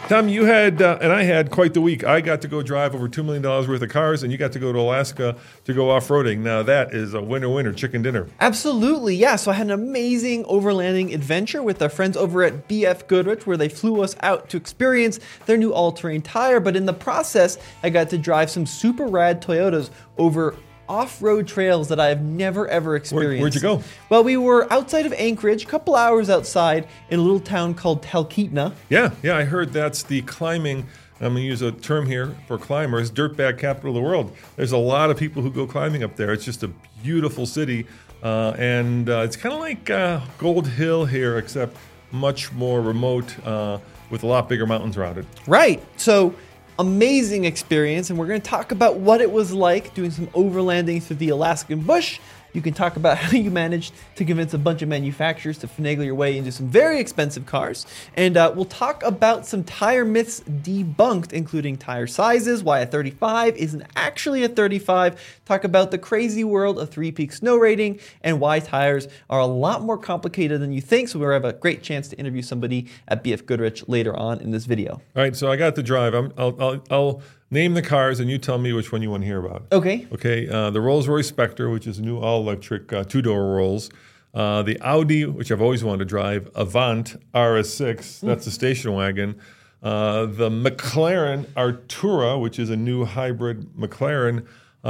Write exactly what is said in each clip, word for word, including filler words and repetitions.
Tom, you had, uh, and I had quite the week. I got to go drive over two million dollars worth of cars, and you got to go to Alaska to go off-roading. Now, that is a winner-winner chicken dinner. Absolutely, yeah. So I had an amazing overlanding adventure with our friends over at B F Goodrich, where they flew us out to experience their new all-terrain tire. But in the process, I got to drive some super rad Toyotas over off-road trails that I have never ever experienced. Where, where'd you go? Well, we were outside of Anchorage, a couple hours outside in a little town called Talkeetna. Yeah, yeah, I heard that's the climbing, I'm going to use a term here for climbers, dirtbag capital of the world. There's a lot of people who go climbing up there. It's just a beautiful city, uh, and uh, it's kind of like uh, Gold Hill here, except much more remote uh, with a lot bigger mountains around it. Right, so amazing experience, and we're going to talk about what it was like doing some overlanding through the Alaskan bush. You can talk about how you managed to convince a bunch of manufacturers to finagle your way into some very expensive cars. And uh, we'll talk about some tire myths debunked, including tire sizes, why a thirty-five isn't actually a thirty-five, talk about the crazy world of three-peak snow rating, and why tires are a lot more complicated than you think. So we'll have a great chance to interview somebody at B F Goodrich later on in this video. All right, so I got to drive. I'm, I'll, I'll, I'll name the cars, and you tell me which one you want to hear about. Okay. Okay, uh, the Rolls-Royce Spectre, which is a new all-electric uh, two-door Rolls. Uh, the Audi, which I've always wanted to drive. Avant R S six, that's mm. a station wagon. Uh, the McLaren Artura, which is a new hybrid McLaren.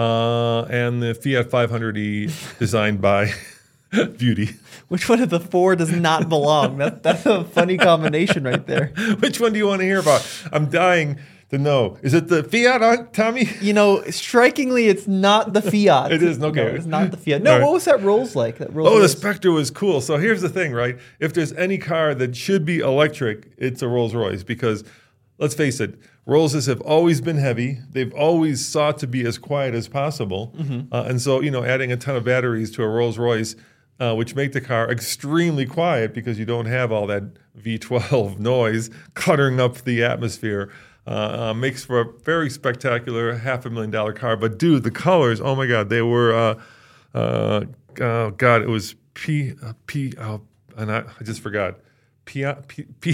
Uh, and the Fiat five hundred E designed by Beauty. Which one of the four does not belong? That, that's a funny combination right there. Which one do you want to hear about? I'm dying to know. Is it the Fiat, on Tommy? You know, strikingly, it's not the Fiat. It is, okay. No, it's not the Fiat. No, right. What was that Rolls like? That Rolls oh, the Royce? Spectre was cool. So here's the thing, right? If there's any car that should be electric, it's a Rolls-Royce because, let's face it, Rollses have always been heavy. They've always sought to be as quiet as possible. Mm-hmm. Uh, and so, you know, adding a ton of batteries to a Rolls-Royce, uh, which make the car extremely quiet because you don't have all that V twelve noise cluttering up the atmosphere, Uh, uh, makes for a very spectacular half a million dollar car. But dude, the colors, oh my God, they were, uh, uh, oh God, it was P, uh, P, oh, and I, I just forgot. P, P, P.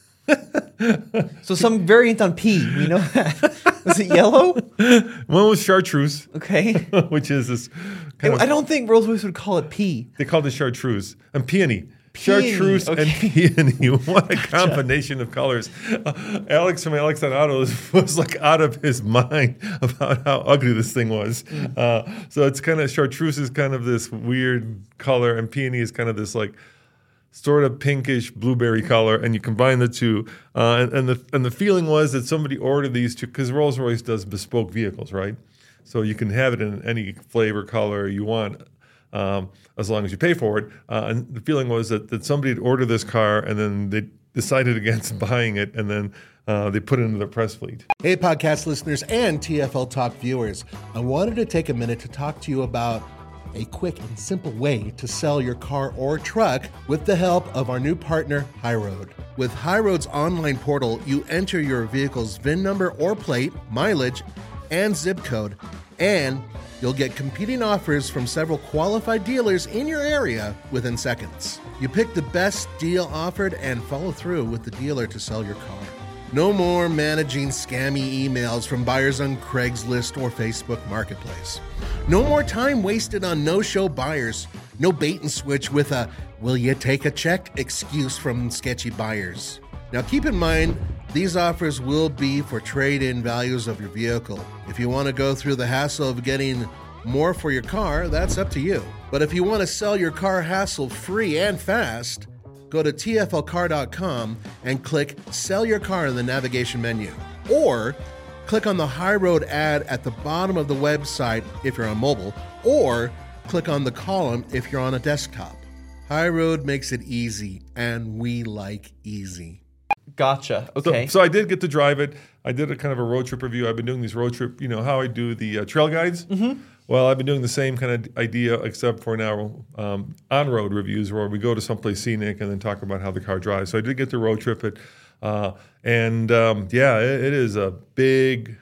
So some variant on P, we know that. Was it yellow? One was chartreuse. Okay. Which is this kind I of, don't think Rolls-Royce would call it P. They called it chartreuse. And peony. Peony, Chartreuse okay. and peony. What a combination of colors. Uh, Alex from Alex on Autos was like out of his mind about how ugly this thing was. Mm. Uh, so it's kind of, chartreuse is kind of this weird color, and peony is kind of this like sort of pinkish blueberry color, and you combine the two. Uh, and, and, the, and the feeling was that somebody ordered these two, because Rolls-Royce does bespoke vehicles, right? So you can have it in any flavor, color you want. Um, as long as you pay for it. Uh, and the feeling was that, that somebody had ordered this car and then they decided against buying it, and then uh, they put it into their press fleet. Hey, podcast listeners and T F L Talk viewers. I wanted to take a minute to talk to you about a quick and simple way to sell your car or truck with the help of our new partner, HighRoad. With HighRoad's online portal, you enter your vehicle's V I N number or plate, mileage, and zip code, and you'll get competing offers from several qualified dealers in your area within seconds. You pick the best deal offered and follow through with the dealer to sell your car. No more managing scammy emails from buyers on Craigslist or Facebook Marketplace. No more time wasted on no-show buyers. No bait and switch with a "will you take a check" excuse from sketchy buyers. Now keep in mind, these offers will be for trade-in values of your vehicle. If you want to go through the hassle of getting more for your car, that's up to you. But if you want to sell your car hassle-free and fast, go to T F L car dot com and click Sell Your Car in the navigation menu. Or click on the HighRoad ad at the bottom of the website if you're on mobile, or click on the column if you're on a desktop. HighRoad makes it easy, and we like easy. Gotcha. Okay. So, so I did get to drive it. I did a kind of a road trip review. I've been doing these road trip, you know, how I do the uh, trail guides. Mm-hmm. Well, I've been doing the same kind of idea, except for now um, on-road reviews where we go to someplace scenic and then talk about how the car drives. So I did get to road trip it. Uh, and um, yeah, it, it is a big,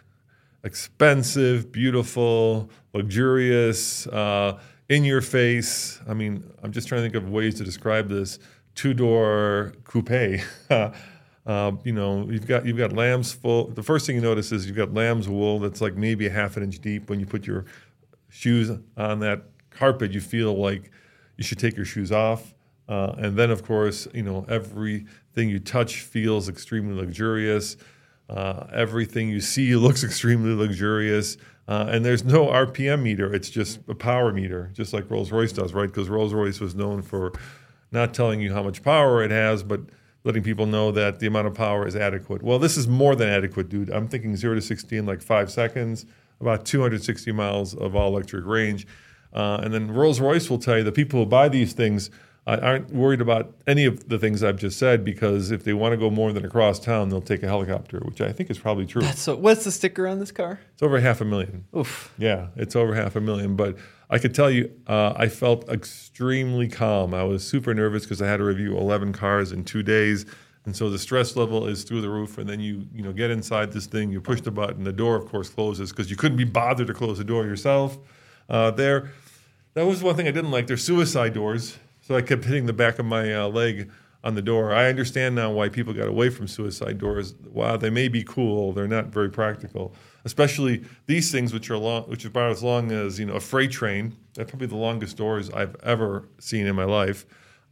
expensive, beautiful, luxurious, uh, in-your-face. I mean, I'm just trying to think of ways to describe this. Two-door coupe. Uh, you know, you've got you've got lamb's full. The first thing you notice is you've got lamb's wool that's like maybe a half an inch deep. When you put your shoes on that carpet, you feel like you should take your shoes off. Uh, and then, of course, you know, everything you touch feels extremely luxurious. Uh, everything you see looks extremely luxurious. Uh, and there's no R P M meter. It's just a power meter, just like Rolls-Royce does, right? Because Rolls-Royce was known for not telling you how much power it has, but letting people know that the amount of power is adequate. Well, this is more than adequate, dude. I'm thinking zero to sixty in like five seconds, about two hundred sixty miles of all-electric range. Uh, and then Rolls-Royce will tell you the people who buy these things uh, aren't worried about any of the things I've just said, because if they want to go more than across town, they'll take a helicopter, which I think is probably true. That's so. What's the sticker on this car? It's over half a million. Oof. Yeah, it's over half a million. But I could tell you, uh, I felt extremely calm. I was super nervous because I had to review eleven cars in two days. And so the stress level is through the roof. And then you you know get inside this thing, you push the button, the door, of course, closes because you couldn't be bothered to close the door yourself. Uh, there, that was one thing I didn't like. They're suicide doors. So I kept hitting the back of my uh, leg on the door. I understand now why people got away from suicide doors. While they may be cool, they're not very practical. Especially these things, which are long, which are about as long as you know a freight train. They're probably the longest doors I've ever seen in my life.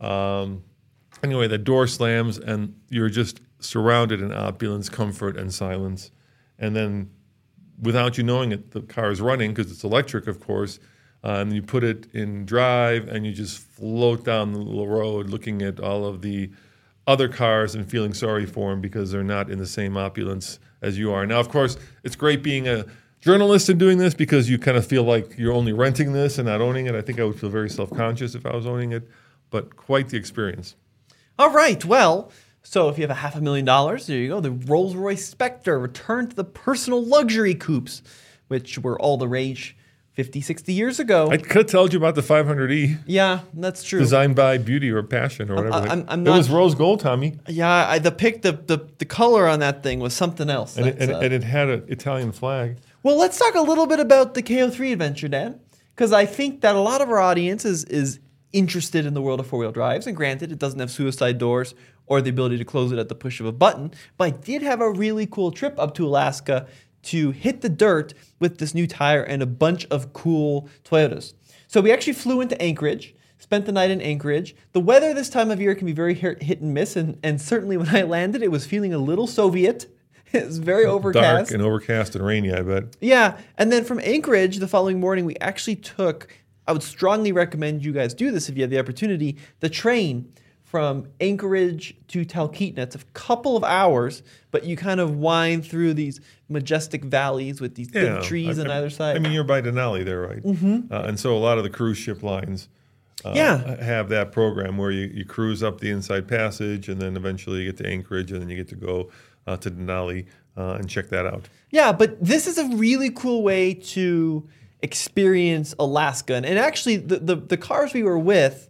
Um, anyway, the door slams, and you're just surrounded in opulence, comfort, and silence. And then, without you knowing it, the car is running because it's electric, of course. Uh, and you put it in drive, and you just float down the little road looking at all of the other cars and feeling sorry for them because they're not in the same opulence as you are. Now, of course, it's great being a journalist and doing this because you kind of feel like you're only renting this and not owning it. I think I would feel very self-conscious if I was owning it, but quite the experience. All right, well, so if you have a half a million dollars, there you go. The Rolls-Royce Spectre returned to the personal luxury coupes, which were all the rage fifty, sixty years ago. I could have told you about the five hundred E. Yeah, that's true. Designed by Beauty or Passion or whatever. I'm, I'm, I'm it not, was rose gold, Tommy. Yeah, I, the pic, the, the the color on that thing was something else. And it, and, uh, and it had an Italian flag. Well, let's talk a little bit about the K O three adventure, Dan, because I think that a lot of our audience is, is interested in the world of four-wheel drives. And granted, it doesn't have suicide doors or the ability to close it at the push of a button, but I did have a really cool trip up to Alaska to hit the dirt with this new tire and a bunch of cool Toyotas. So we actually flew into Anchorage, spent the night in Anchorage. The weather this time of year can be very hit and miss, and, and certainly when I landed, it was feeling a little Soviet. It was very overcast. Dark and overcast and rainy, I bet. Yeah, and then from Anchorage, the following morning, we actually took, I would strongly recommend you guys do this if you have the opportunity, the train from Anchorage to Talkeetna. It's a couple of hours, but you kind of wind through these majestic valleys with these Yeah, big trees I, on I, either side. I mean, you're by Denali there, right? Mm-hmm. Uh, and so a lot of the cruise ship lines uh, Yeah. have that program where you, you cruise up the Inside Passage, and then eventually you get to Anchorage, and then you get to go uh, to Denali uh, and check that out. Yeah, but this is a really cool way to experience Alaska. And, and actually, the, the, the cars we were with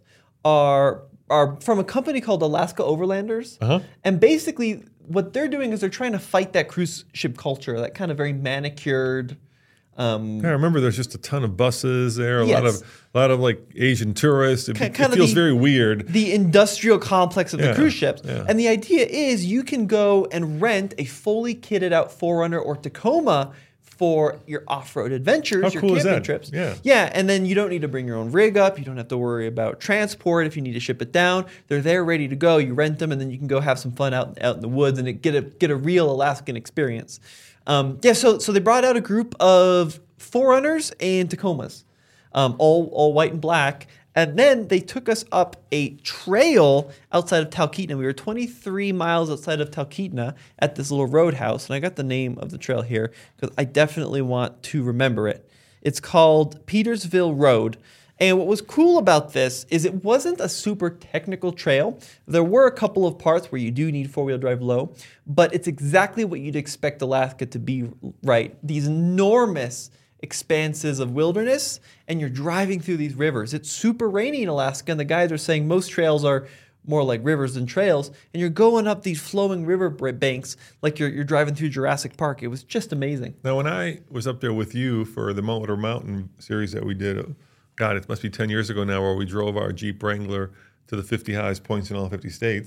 are are from a company called Alaska Overlanders. Uh-huh. And basically, what they're doing is they're trying to fight that cruise ship culture, that kind of very manicured. Um, Yeah, I remember there's just a ton of buses there, a lot Yes. of a lot of like Asian tourists. It, Ki- it kind of feels the- very weird. the industrial complex of the Yeah, cruise ships. yeah. And the idea is you can go and rent a fully kitted out four runner or Tacoma for your off-road adventures, How your cool is camping that? trips. Yeah. Yeah, and then you don't need to bring your own rig up. You don't have to worry about transport if you need to ship it down. They're there ready to go. You rent them, and then you can go have some fun out, out in the woods and get a get a real Alaskan experience. Um, yeah, so so they brought out a group of four runners and Tacomas, um, all all white and black. And then they took us up a trail outside of Talkeetna. We were twenty-three miles outside of Talkeetna at this little roadhouse. And I got the name of the trail here because I definitely want to remember it. It's called Petersville Road. And what was cool about this is it wasn't a super technical trail. There were a couple of parts where you do need four-wheel drive low, but it's exactly what you'd expect Alaska to be, right? These enormous expanses of wilderness, and you're driving through these rivers. It's super rainy in Alaska, and the guys are saying most trails are more like rivers than trails, and you're going up these flowing river banks like you're you're driving through Jurassic Park. It was just amazing. Now, when I was up there with you for the Motor Mountain series that we did, God, it must be ten years ago now, where we drove our Jeep Wrangler to the fifty highest points in all fifty states.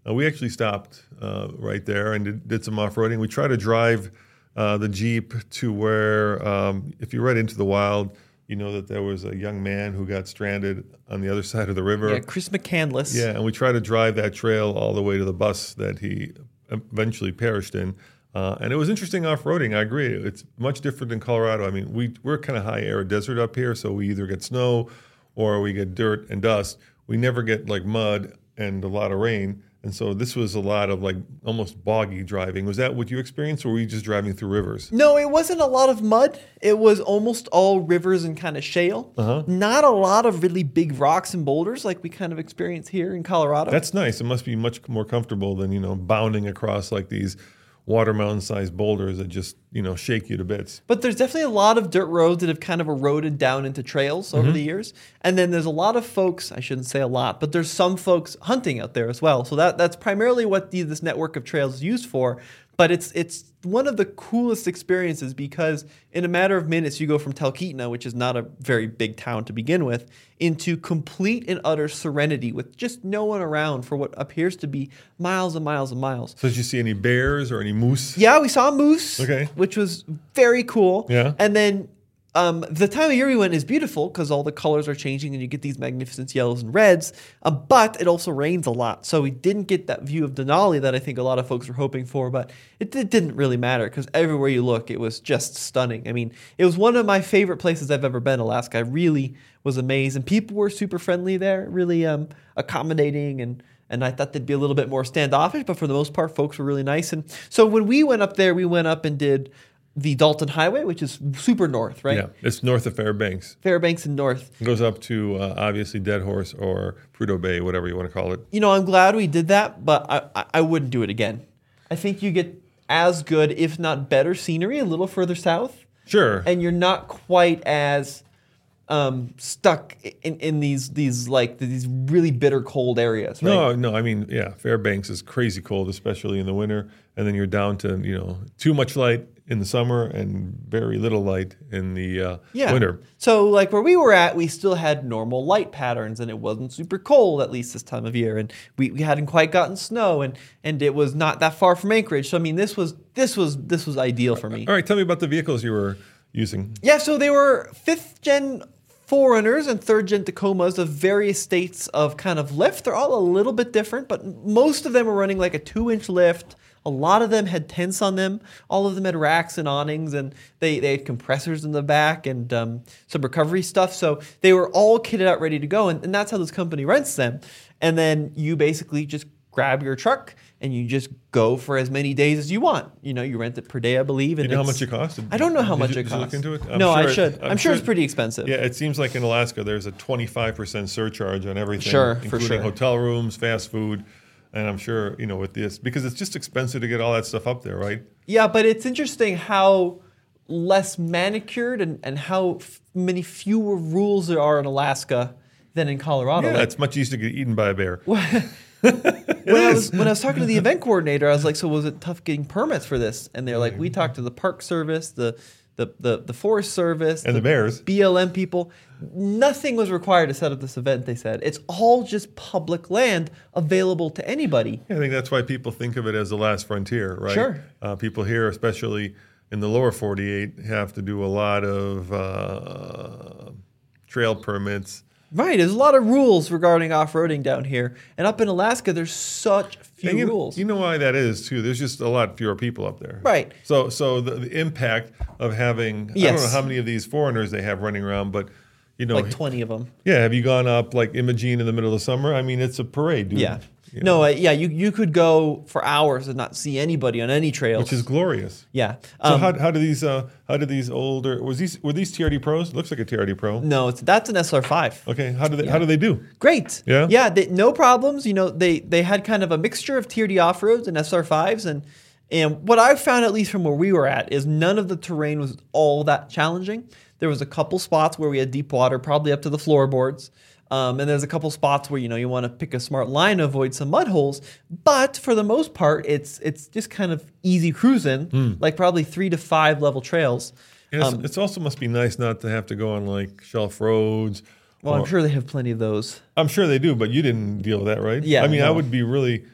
Uh, we actually stopped uh, right there and did, did some off-roading. We tried to drive uh, the Jeep to where, um, if you're right into the wild, you know that there was a young man who got stranded on the other side of the river. Yeah, Chris McCandless. Yeah, and we tried to drive that trail all the way to the bus that he eventually perished in. Uh, and it was interesting off-roading, I agree. It's much different than Colorado. I mean, we, we're kind of high-arid desert up here, so we either get snow or we get dirt and dust. We never get, like, mud and a lot of rain. And so this was a lot of, like, almost boggy driving. Was that what you experienced, or were you just driving through rivers? No, it wasn't a lot of mud. It was almost all rivers and kind of shale. Uh-huh. Not a lot of really big rocks and boulders like we kind of experience here in Colorado. That's nice. It must be much more comfortable than, you know, bounding across, like, these watermelon-sized boulders that just, you know, shake you to bits. But there's definitely a lot of dirt roads that have kind of eroded down into trails over Mm-hmm. the years. And then there's a lot of folks, I shouldn't say a lot, but there's some folks hunting out there as well. So that that's primarily what the, this network of trails is used for. But it's it's one of the coolest experiences because in a matter of minutes, you go from Talkeetna, which is not a very big town to begin with, into complete and utter serenity with just no one around for what appears to be miles and miles and miles. So did you see any bears or any moose? Yeah, we saw a moose, Okay. which was very cool. Yeah. And then um, the time of year we went is beautiful because all the colors are changing and you get these magnificent yellows and reds, uh, but it also rains a lot. So we didn't get that view of Denali that I think a lot of folks were hoping for, but it, it didn't really matter because everywhere you look, it was just stunning. I mean, it was one of my favorite places I've ever been, Alaska. I really was amazed, and people were super friendly there, really um, accommodating, and And I thought they'd be a little bit more standoffish, but for the most part, folks were really nice. And so when we went up there, we went up and did the Dalton Highway, which is super north, right? Yeah, it's north of Fairbanks. Fairbanks and north. It goes up to uh, obviously Dead Horse or Prudhoe Bay, whatever you want to call it. You know, I'm glad we did that, but I, I, I wouldn't do it again. I think you get as good, if not better, scenery a little further south. Sure. And you're not quite as um, stuck in, in these these like these really bitter cold areas, right? No, no, I mean, yeah, Fairbanks is crazy cold, especially in the winter, and then you're down to, you know, too much light in the summer and very little light in the uh, Yeah. winter. So like where we were at, we still had normal light patterns and it wasn't super cold, at least this time of year. And we, we hadn't quite gotten snow and, and it was not that far from Anchorage. So I mean, this was this was this was ideal for me. All right, tell me about the vehicles you were using. Yeah, so they were fifth gen Forerunners and third gen Tacomas of various states of kind of lift. They're all a little bit different, but most of them were running like a two inch lift. A lot of them had tents on them. All of them had racks and awnings, and they, they had compressors in the back and um, some recovery stuff. So they were all kitted out, ready to go, and, and that's how this company rents them. And then you basically just grab your truck and you just go for as many days as you want. You know, you rent it per day, I believe. And You know how it's- much it cost? I don't know how Did much you- it did you costs. look into it? I'm no, I sure- should. I'm, I'm sure, sure- it's pretty expensive. Yeah, it seems like in Alaska there's a twenty-five percent surcharge on everything, Sure, for including sure. hotel rooms, fast food, and I'm sure, you know, with this, because it's just expensive to get all that stuff up there, right? Yeah, but it's interesting how less manicured and, and how f- many fewer rules there are in Alaska than in Colorado. Yeah, Like, it's much easier to get eaten by a bear. when I was when I was talking to the event coordinator, I was like, "So was it tough getting permits for this?" And they're like, "We talked to the Park Service, the the the, the Forest Service, And the bears. B L M people. Nothing was required to set up this event." They said it's all just public land available to anybody. I think that's why people think of it as the last frontier, right? Sure. Uh, people here, especially in the lower forty-eight, have to do a lot of uh, trail permits. Right, there's a lot of rules regarding off-roading down here, and up in Alaska, there's such few And you, rules. you know why that is too. There's just a lot fewer people up there. Right. So, so the, the impact of having I don't Yes. know how many of these foreigners they have running around, but you know, like twenty of them. yeah. Have you gone up like Imogene in the middle of summer? I mean, it's a parade, dude. Yeah. You No, know, uh, yeah, you, you could go for hours and not see anybody on any trails. which is glorious. yeah. So Um, how, how do these uh, how do these older was these were these T R D Pros? Looks like a T R D Pro. no, it's, that's an S R five. Okay. How do they how do they do? Great. Yeah? Yeah, they, no problems. You know, they they had kind of a mixture of T R D off-roads and S R fives. And, and what I found, at least from where we were at, is none of the terrain was all that challenging. There was a couple spots where we had deep water, probably up to the floorboards. Um, and there's a couple spots where, you know, you want to pick a smart line to avoid some mud holes. But for the most part, it's it's just kind of easy cruising, like probably three to five level trails. And it's, Um, it's also must be nice not to have to go on like shelf roads. Well, or- I'm sure they have plenty of those. I'm sure they do, but you didn't deal with that, right? Yeah, I mean, I no. would be really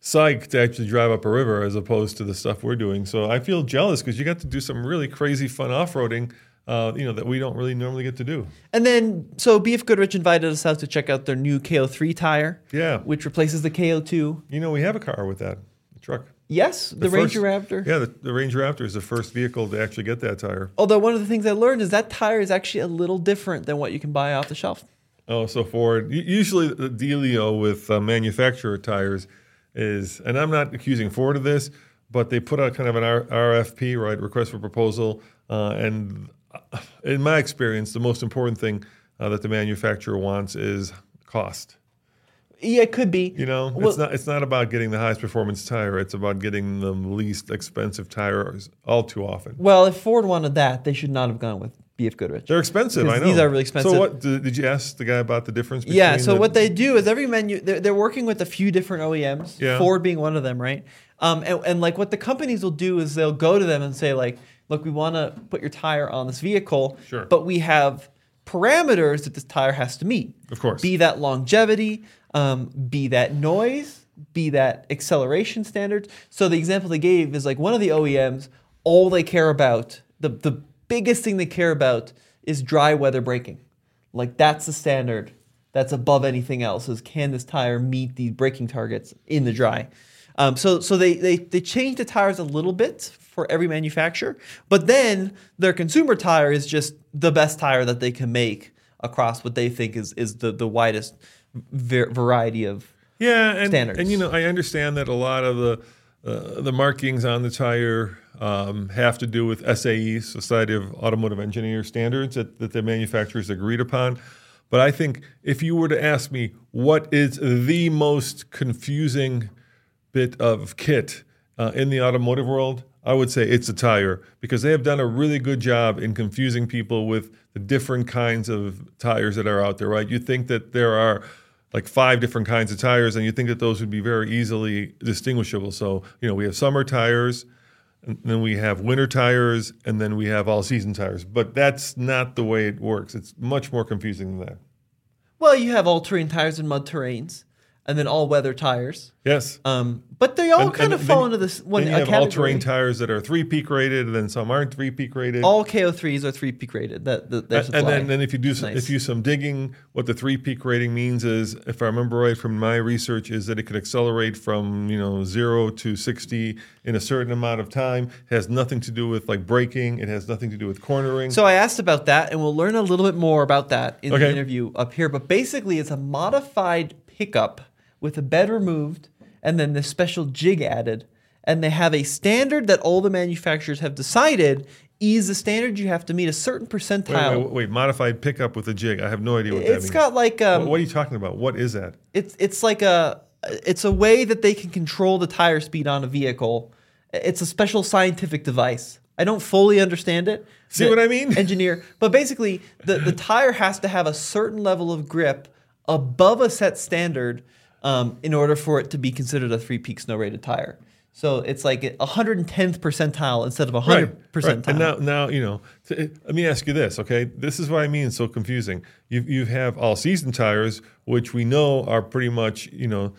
psyched to actually drive up a river as opposed to the stuff we're doing. So I feel jealous because you got to do some really crazy fun off-roading, uh, you know, that we don't really normally get to do. And then, so B F Goodrich invited us out to check out their new K O three tire. Yeah. Which replaces the K O two. You know, we have a car with that, a truck. Yes, the, The Ranger first- Raptor. Yeah, the, the Ranger Raptor is the first vehicle to actually get that tire. Although one of the things I learned is that tire is actually a little different than what you can buy off the shelf. Oh, so Ford, u- usually the dealio with uh, manufacturer tires is, and I'm not accusing Ford of this, but they put out kind of an R- RFP, right, request for proposal, uh, and uh, in my experience, the most important thing uh, that the manufacturer wants is cost. Yeah, it could be. You know, Well- it's not it's not about getting the highest performance tire. It's about getting the least expensive tires all too often. Well, if Ford wanted that, they should not have gone with B F Goodrich. They're expensive, Because I know. these are really expensive. So what, did, did you ask the guy about the difference between Yeah, so the- what they do is every menu, they're, they're working with a few different O E Ms, Yeah. Ford being one of them, right? Um, and, and like what the companies will do is they'll go to them and say like, look, we want to put your tire on this vehicle, Sure. but we have parameters that this tire has to meet. Of course. Be that longevity, um, be that noise, be that acceleration standards. So the example they gave is like one of the O E Ms, all they care about, the, the biggest thing they care about is dry weather braking. Like that's the standard that's above anything else is can this tire meet these braking targets in the dry? Um, so so they, they, they changed the tires a little bit for every manufacturer, but then their consumer tire is just the best tire that they can make across what they think is, is the, the widest ver- variety of yeah, and, standards. and you know, I understand that a lot of the uh, the markings on the tire um, have to do with S A E, Society of Automotive Engineers standards that, that the manufacturers agreed upon. But I think if you were to ask me what is the most confusing bit of kit uh, in the automotive world, I would say it's a tire because they have done a really good job in confusing people with the different kinds of tires that are out there, right? You think that there are like five different kinds of tires and you think that those would be very easily distinguishable. So, you know, we have summer tires, and then we have winter tires, and then we have all-season tires. But that's not the way it works. It's much more confusing than that. Well, you have all-terrain tires and mud terrains, and then all-weather tires. Yes. Um, but they all And- kind and of then- fall into this one Then you have category. all-terrain tires that are three-peak rated, and then some aren't three-peak rated. All K O threes are three-peak rated. That, that their and supply. then, then if you do some, Nice. if you do some digging, what the three-peak rating means is, if I remember right from my research, is that it could accelerate from you know zero to sixty in a certain amount of time. It has nothing to do with like braking. It has nothing to do with cornering. So I asked about that, and we'll learn a little bit more about that in the Okay. interview up here. But basically, it's a modified pickup with a bed removed and then this special jig added. And they have a standard that all the manufacturers have decided is the standard you have to meet a certain wait, percentile. wait, wait, modified pickup with a jig. I have no idea what that It's means. got like um, what, what are you talking about? What is that? it's it's like a it's a way that they can control the tire speed on a vehicle. It's a special scientific device. I don't fully understand it. See The what I mean? Engineer, but basically the, the tire has to have a certain level of grip above a set standard um, in order for it to be considered a three-peak snow rated tire. So it's like a one hundred tenth percentile instead of a one hundred percentile. And now, now you know. t- Let me ask you this, okay? This is what I mean. It's so confusing. You you have all season tires, which we know are pretty much you know,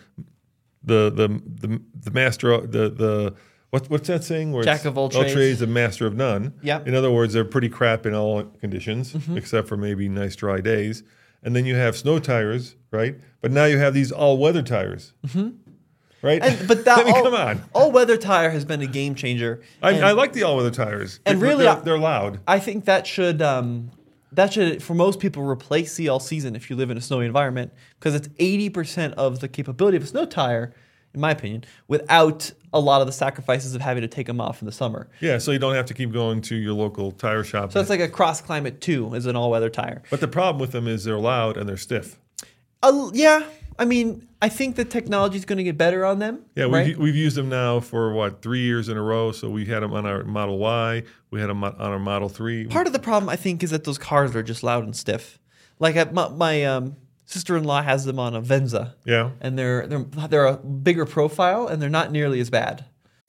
the the the the master the the what what's that saying? Where Jack it's of all trades. a master of none. Yep. In other words, they're pretty crap in all conditions, Mm-hmm. except for maybe nice dry days. And then you have snow tires, right? But now you have these all weather tires. Mm-hmm. Right? And, but that I mean, all, come on. all-weather tire has been a game changer. I, And I like the all-weather tires. And They're- really, they're, I- they're loud. I think that should um, that should for most people replace the all season if you live in a snowy environment because it's eighty percent of the capability of a snow tire, in my opinion, without a lot of the sacrifices of having to take them off in the summer. Yeah, so you don't have to keep going to your local tire shop. So it's like a Cross Climate two is an all-weather tire. but the problem with them is they're loud and they're stiff. Uh, yeah, I mean, I think the technology is going to get better on them. Yeah, right? we've, we've used them now for, what, three years in a row. So we had them on our Model Y. We had them on our Model three. Part of the problem, I think, is that those cars are just loud and stiff. Like uh, my, my um, sister-in-law has them on a Venza. Yeah. And they're they're they're a bigger profile and they're not nearly as bad.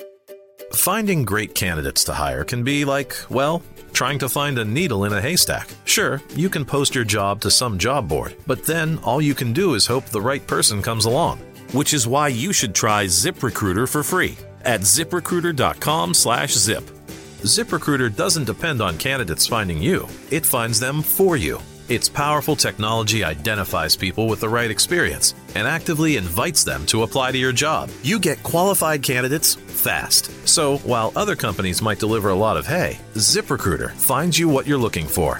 Finding great candidates to hire can be like, well, trying to find a needle in a haystack. Sure, you can post your job to some job board, but then all you can do is hope the right person comes along. which is why you should try ZipRecruiter for free at ZipRecruiter.com slash zip. ZipRecruiter doesn't depend on candidates finding you. It finds them for you. Its powerful technology identifies people with the right experience and actively invites them to apply to your job. You get qualified candidates fast. So while other companies might deliver a lot of hay, ZipRecruiter finds you what you're looking for.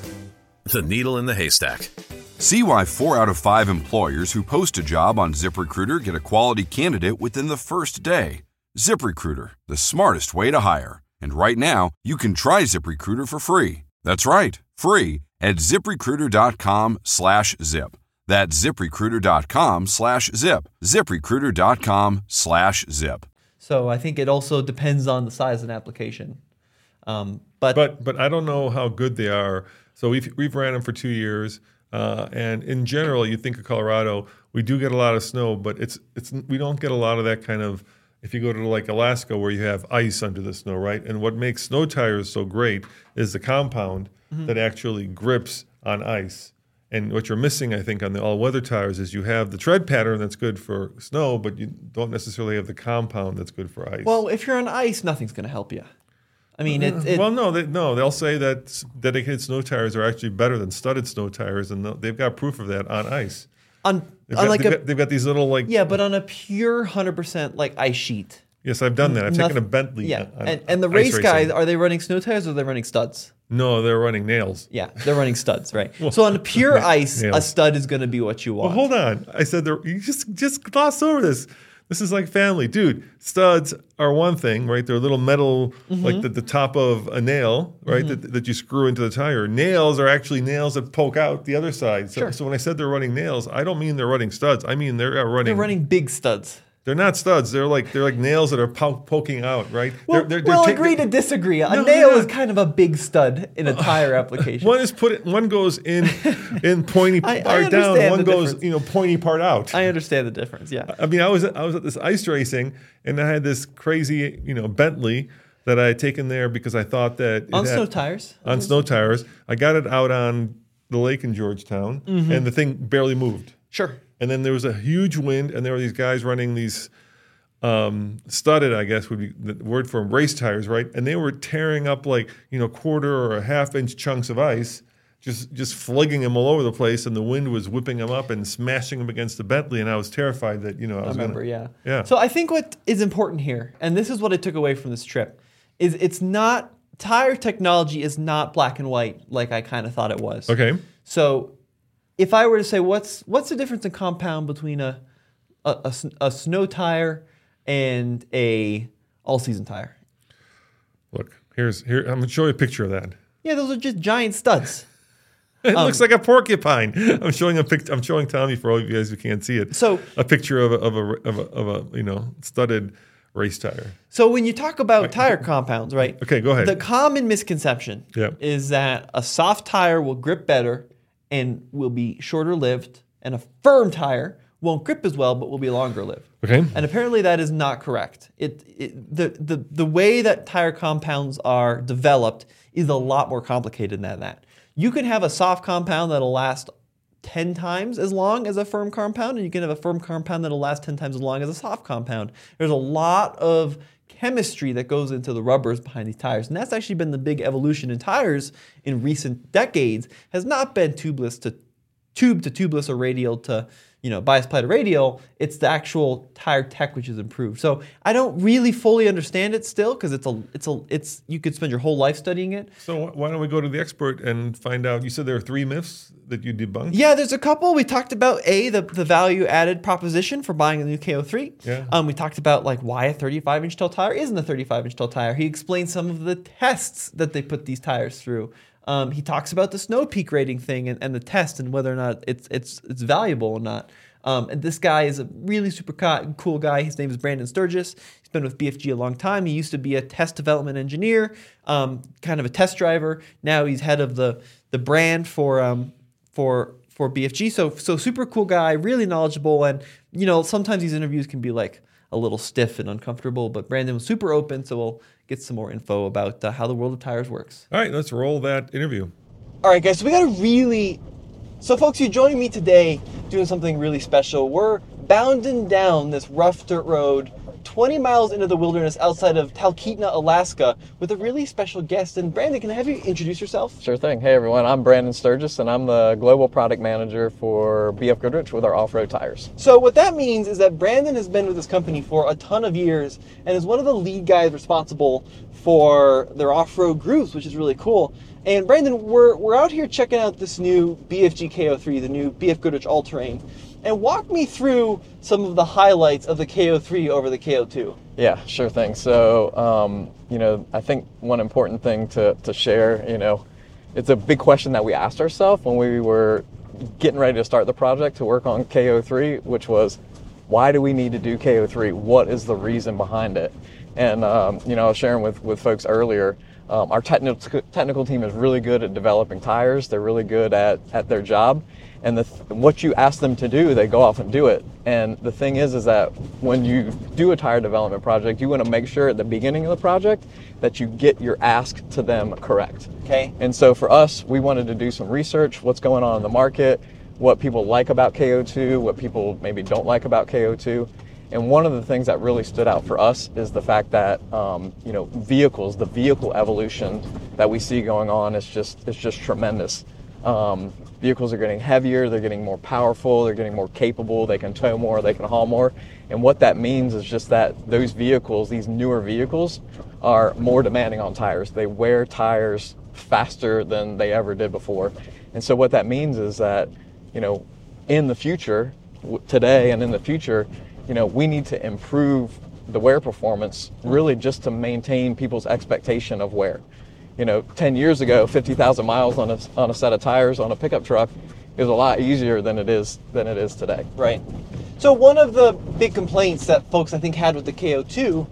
The needle in the haystack. See why four out of five employers who post a job on ZipRecruiter get a quality candidate within the first day. ZipRecruiter, the smartest way to hire. And right now, you can try ZipRecruiter for free. That's right, free at ZipRecruiter.com slash zip. That's ZipRecruiter.com slash zip. ZipRecruiter.com slash zip. So I think it also depends on the size of an application. Um, but, But but I don't know how good they are. So we've we've ran them for two years, uh, and in general, you think of Colorado, we do get a lot of snow, but it's it's we don't get a lot of that kind of. If you go to like Alaska, where you have ice under the snow, right? And what makes snow tires so great is the compound mm-hmm. that actually grips on ice. And what you're missing, I think, on the all-weather tires is you have the tread pattern that's good for snow, but you don't necessarily have the compound that's good for ice. Well, if you're on ice, nothing's going to help you. I mean, uh, it, it. Well, no, they, no, they'll say that dedicated snow tires are actually better than studded snow tires, and they've got proof of that on ice. On, They've on got, like they've, a, got, they've got these little like yeah, but on a pure one hundred percent like ice sheet. Yes, I've done that. I've Nothing, taken a Bentley. Yeah, on, and, and the ice race racing. guys, are they running snow tires or are they running studs? No, they're running nails. Yeah, they're running studs, right? So on a pure ice, nails. a stud is going to be what you want. Well, hold on. I said there, you just just glossed over this. This is like family, dude. Studs are one thing, right? They're little metal, mm-hmm. like the, the top of a nail, right? Mm-hmm. That, that you screw into the tire. Nails are actually nails that poke out the other side. So, sure. so when I said they're running nails, I don't mean they're running studs. I mean they're running. They're running big studs. They're not studs. They're like they're like nails that are po- poking out, right? Well, they're, they're, they're we'll ta- agree to disagree. A no, nail no. is kind of a big stud in a tire application. One is put it, one goes in in pointy I- I part down. understand One the goes difference. you know pointy part out. I understand the difference. Yeah. I mean, I was I was at this ice racing, and I had this crazy you know Bentley that I had taken there because I thought that it On had, snow tires. on snow tires. I got it out on the lake in Georgetown, Mm-hmm. and the thing barely moved. Sure. And then there was a huge wind, and there were these guys running these um, studded, I guess would be the word for them, race tires, right? And they were tearing up like, you know, quarter or a half inch chunks of ice, just just flinging them all over the place, and the wind was whipping them up and smashing them against the Bentley, and I was terrified that, you know, I I was remember, gonna, yeah. Yeah. So I think what is important here, and this is what I took away from this trip, is it's not, tire technology is not black and white like I kind of thought it was. Okay. So if I were to say, what's what's the difference in compound between a a, a, s- a snow tire and a all-season tire? Look, here's here. I'm gonna show you a picture of that. Yeah, those are just giant studs. It Um, looks like a porcupine. I'm showing a pic. I'm showing Tommy for all of you guys who can't see it. So- a picture of a of a of a, of a you know studded race tire. So when you talk about tire compounds, right? Okay, go ahead. The common misconception Yeah. is that a soft tire will grip better and will be shorter lived, and a firm tire won't grip as well but will be longer lived. Okay. And apparently that is not correct. It, it the, the the way that tire compounds are developed is a lot more complicated than that. You can have a soft compound that'll last ten times as long as a firm compound, and you can have a firm compound that'll last ten times as long as a soft compound. There's a lot of chemistry that goes into the rubbers behind these tires, and that's actually been the big evolution in tires in recent decades, has not been tubeless to tube to tubeless or radial to, you know, bias ply to radial. It's the actual tire tech which is improved. So I don't really fully understand it still, because it's a it's a it's you could spend your whole life studying it. So wh- why don't we go to the expert and find out? You said there are three myths that you debunked. Yeah, there's a couple. We talked about a the, the value added proposition for buying a new K O three. Yeah. Um, we talked about like why a thirty-five inch tall tire isn't a thirty-five inch tall tire. He explained some of the tests that they put these tires through. Um, he talks about the snow peak rating thing and, and the test and whether or not it's it's it's valuable or not. Um, and this guy is a really super co- cool guy. His name is Brandon Sturgis. He's been with B F G a long time. He used to be a test development engineer, um, kind of a test driver. Now he's head of the the brand for um, for for B F G. So so super cool guy, really knowledgeable. And you know sometimes these interviews can be like a little stiff and uncomfortable. But Brandon was super open, so we'll get some more info about uh, how the world of tires works. All right, let's roll that interview. All right, guys, so we got a really... So, folks, you're joining me today doing something really special. We're bounding down this rough dirt road twenty miles into the wilderness outside of Talkeetna, Alaska, with a really special guest. And Brandon, can I have you introduce yourself? Sure thing. Hey everyone, I'm Brandon Sturgis, and I'm the Global Product Manager for B F Goodrich with our off-road tires. So what that means is that Brandon has been with this company for a ton of years and is one of the lead guys responsible for their off-road groups, which is really cool. And Brandon, we're, we're out here checking out this new B F G K O three, the new B F Goodrich All-Terrain. And walk me through some of the highlights of the K O three over the K O two. Yeah, sure thing. So, um, you know, I think one important thing to, to share, you know, it's a big question that we asked ourselves when we were getting ready to start the project to work on K O three, which was, why do we need to do K O three? What is the reason behind it? And, um, you know, I was sharing with, with folks earlier, um, our technical technical team is really good at developing tires. They're really good at, at their job. And the, what you ask them to do, they go off and do it. And the thing is, is that when you do a tire development project, you want to make sure at the beginning of the project that you get your ask to them correct. Okay. And so for us, we wanted to do some research, what's going on in the market, what people like about K O two, what people maybe don't like about K O two. And one of the things that really stood out for us is the fact that, um, you know, vehicles, the vehicle evolution that we see going on is just, it's just tremendous. Um, vehicles are getting heavier, they're getting more powerful, they're getting more capable, they can tow more, they can haul more. And what that means is just that those vehicles, these newer vehicles, are more demanding on tires. They wear tires faster than they ever did before. And so what that means is that, you know, in the future, today and in the future, you know, we need to improve the wear performance really just to maintain people's expectation of wear. You know, ten years ago, fifty thousand miles on a, on a set of tires on a pickup truck is a lot easier than it is than it is today. Right. So one of the big complaints that folks I think had with the K O two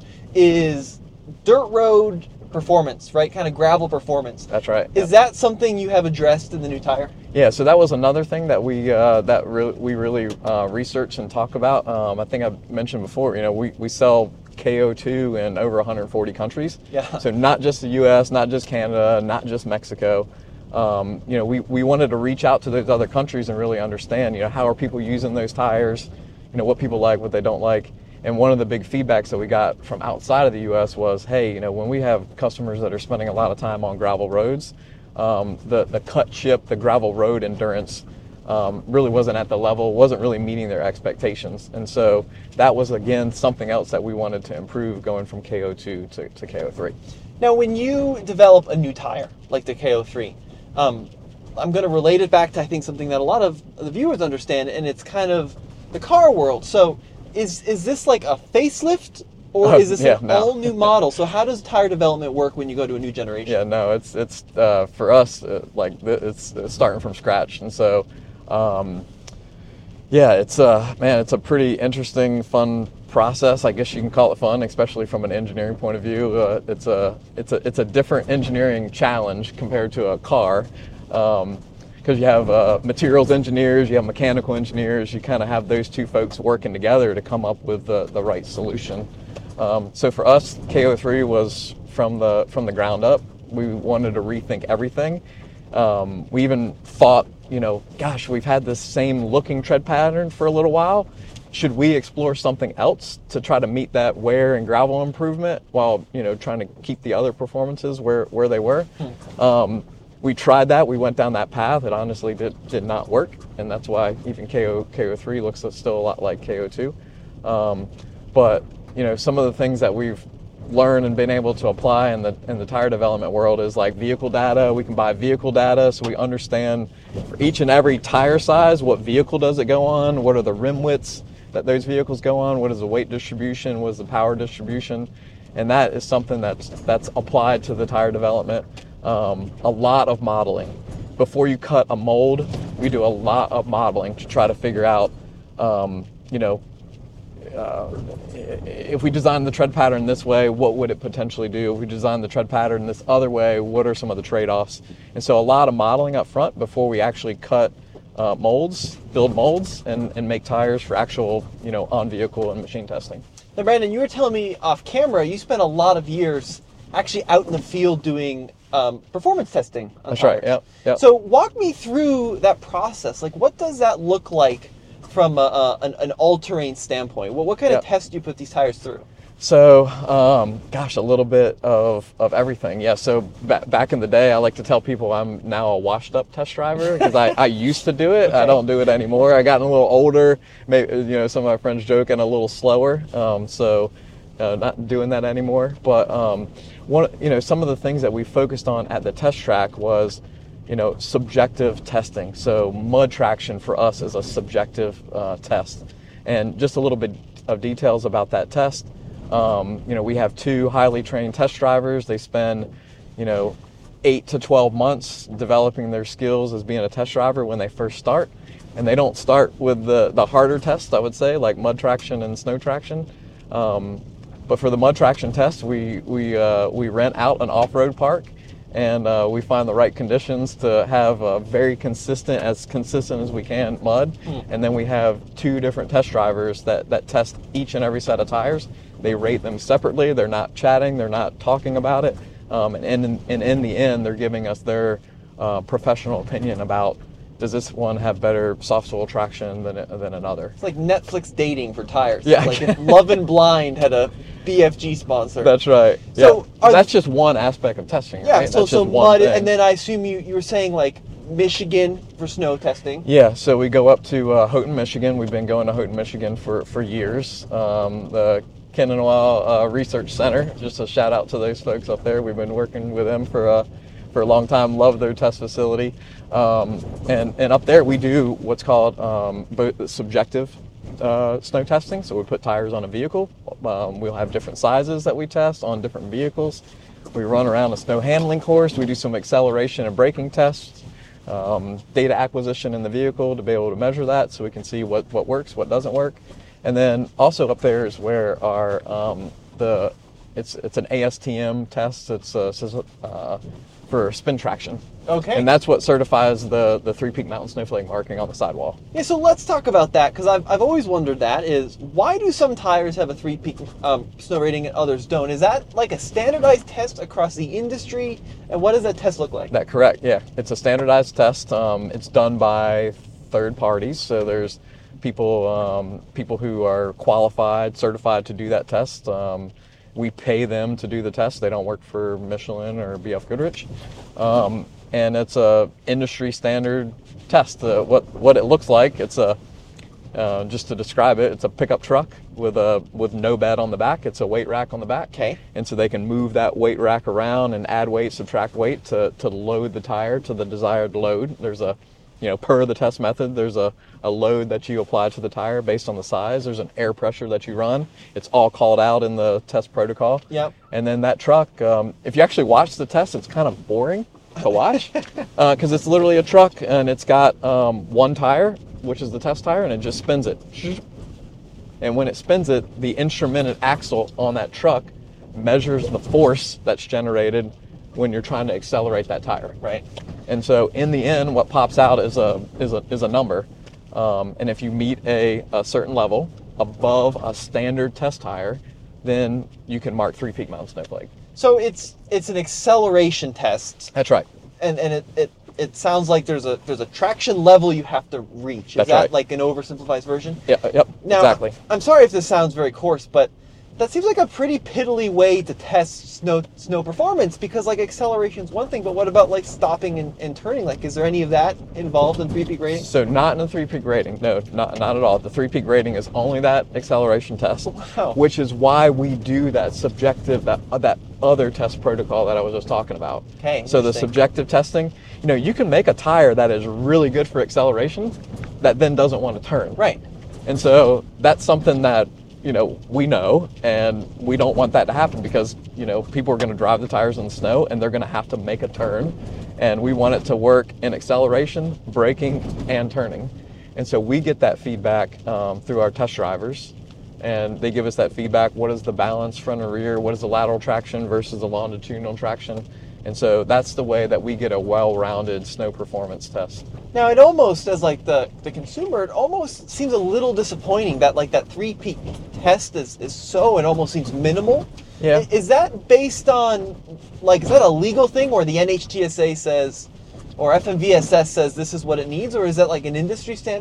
is dirt road performance, right? Kind of gravel performance. That's right. Is that something you have addressed in the new tire? Yeah, so that was another thing that we uh, that re- we really uh, research and talk about. Um, I think I mentioned before, you know, we, we sell K O two in over one hundred forty countries. Yeah. So not just the U S, not just Canada, not just Mexico. Um, you know, we, we wanted to reach out to those other countries and really understand, you know, how are people using those tires, you know, what people like, what they don't like. And one of the big feedbacks that we got from outside of the U S was, hey, you know, when we have customers that are spending a lot of time on gravel roads, um, the, the cut chip, the gravel road endurance um, really wasn't at the level, wasn't really meeting their expectations. And so that was, again, something else that we wanted to improve going from K O two to, to K O three. Now, when you develop a new tire, like the K O three, um, I'm going to relate it back to, I think, something that a lot of the viewers understand, and it's kind of the car world. So is is this like a facelift, or Oh, is this yeah, an no. all new model? So how does tire development work when you go to a new generation? Yeah, no, it's it's uh, for us uh, like th- it's, it's starting from scratch, and so um, yeah, it's uh man, it's a pretty interesting, fun process. I guess you can call it fun, especially from an engineering point of view. Uh, it's a it's a it's a different engineering challenge compared to a car. Um, because you have uh, materials engineers, you have mechanical engineers, you kind of have those two folks working together to come up with the, the right solution. Um, so for us, K O three was from the from the ground up. We wanted to rethink everything. Um, we even thought, you know, gosh, we've had this same looking tread pattern for a little while. Should we explore something else to try to meet that wear and gravel improvement while, you know, trying to keep the other performances where, where they were? Hmm. Um, We tried that. We went down that path. It honestly did, did not work, and that's why even K O three looks still a lot like K O two. Um, but you know, some of the things that we've learned and been able to apply in the in the tire development world is like vehicle data. We can buy vehicle data, so we understand for each and every tire size what vehicle does it go on, what are the rim widths that those vehicles go on, what is the weight distribution, what is the power distribution, and that is something that's that's applied to the tire development. Um, a lot of modeling. Before you cut a mold, we do a lot of modeling to try to figure out, um, you know, uh, if we design the tread pattern this way, what would it potentially do? If we design the tread pattern this other way, what are some of the trade-offs? And so a lot of modeling up front before we actually cut uh, molds, build molds, and, and make tires for actual, you know, on-vehicle and machine testing. Now, Brandon, you were telling me off camera, you spent a lot of years actually out in the field doing Um, performance testing on That's tires. right, yep, yep. So walk me through that process. Like, what does that look like from a, a, an, an all-terrain standpoint? What, what kind Yep. of tests do you put these tires through? So, um, gosh, a little bit of, of everything. Yeah, so ba- back in the day, I like to tell people I'm now a washed-up test driver because I, I used to do it. I don't do it anymore. I gotten a little older. Maybe, you know, some of my friends joke, and a little slower. Um, so, uh, not doing that anymore. But um, one, you know, some of the things that we focused on at the test track was, you know, subjective testing. So, mud traction for us is a subjective uh, test, and just a little bit of details about that test. Um, you know, we have two highly trained test drivers. They spend, you know, eight to twelve months developing their skills as being a test driver when they first start. And they don't start with the, the harder tests, I would say, like mud traction and snow traction. Um, but for the mud traction test, we, we, uh, we rent out an off-road park, and uh, we find the right conditions to have a very consistent, as consistent as we can, mud. Mm. And then we have two different test drivers that, that test each and every set of tires. They rate them separately. They're not chatting. They're not talking about it. Um, and, in, and in the end, they're giving us their uh, professional opinion about, does this one have better soft soil traction than than another? It's like Netflix dating for tires. Yeah. Like if Love and Blind had a B F G sponsor. That's right. So yeah. are that's just one aspect of testing, Yeah, right? so, That's so just one mud, thing. and then I assume you, you were saying like Michigan for snow testing. Yeah, so we go up to uh, Houghton, Michigan. We've been going to Houghton, Michigan for, for years. Um, the Ken and Weil uh, Research Center, just a shout out to those folks up there. We've been working with them for uh, for a long time. Love their test facility. Um, and, and up there we do what's called um, both subjective uh, snow testing. So we put tires on a vehicle. Um, we'll have different sizes that we test on different vehicles. We run around a snow handling course. We do some acceleration and braking tests. Um, data acquisition in the vehicle to be able to measure that so we can see what, what works, what doesn't work. And then also up there is where our um, the it's it's an A S T M test. It's uh, uh, for spin traction. Okay. And that's what certifies the the Three Peak Mountain snowflake marking on the sidewall. Yeah, so let's talk about that, because I've, I've always wondered that is, why do some tires have a three peak um, snow rating and others don't? Is that like a standardized test across the industry? And what does that test look like? That correct, yeah. It's a standardized test. Um, it's done by third parties, so there's people um, people who are qualified, certified to do that test. Um, we pay them to do the test. They don't work for Michelin or B F Goodrich. Um, and it's a industry standard test. Uh, what what it looks like, it's a uh, just to describe it, it's a pickup truck with a with no bed on the back. It's a weight rack on the back. Okay. And so they can move that weight rack around and add weight, subtract weight to to load the tire to the desired load. There's a You know, per the test method, there's a, a load that you apply to the tire based on the size. There's an air pressure that you run. It's all called out in the test protocol. Yep. And then that truck, um, if you actually watch the test, it's kind of boring to watch because uh, it's literally a truck and it's got um, one tire, which is the test tire, and it just spins it. And when it spins it, the instrumented axle on that truck measures the force that's generated when you're trying to accelerate that tire. Right. And so in the end, what pops out is a is a is a number, um, and if you meet a, a certain level above a standard test tire, then you can mark Three Peak Mountain Snowflake. So it's it's an acceleration test, That's right. and and it, it it sounds like there's a there's a traction level you have to reach. Is That's that right. like an oversimplified version? Yeah. Yep. Now, exactly. I'm sorry if this sounds very coarse, but that seems like a pretty piddly way to test snow snow performance, because like acceleration is one thing, but what about like stopping and, and turning? Like, is there any of that involved in Three Peak rating? So not in the Three Peak rating. No, not not at all. The Three Peak rating is only that acceleration test, Wow. which is why we do that subjective that uh, that other test protocol that I was just talking about. Okay, So the interesting. subjective testing, you know, you can make a tire that is really good for acceleration, that then doesn't want to turn. Right. And so that's something that, you know, we know, and we don't want that to happen because, you know, people are going to drive the tires in the snow and they're going to have to make a turn, and we want it to work in acceleration, braking, and turning. And so we get that feedback um, through our test drivers, and they give us that feedback. What is the balance front and rear? What is the lateral traction versus the longitudinal traction? And so that's the way that we get a well-rounded snow performance test. Now it almost, as like the, the consumer, it almost seems a little disappointing that like that Three Peak test is, is so, it almost seems minimal. Yeah. I- Is that based on, like, is that a legal thing, or the N H T S A says, or F M V S S says this is what it needs, or is that like an industry standard?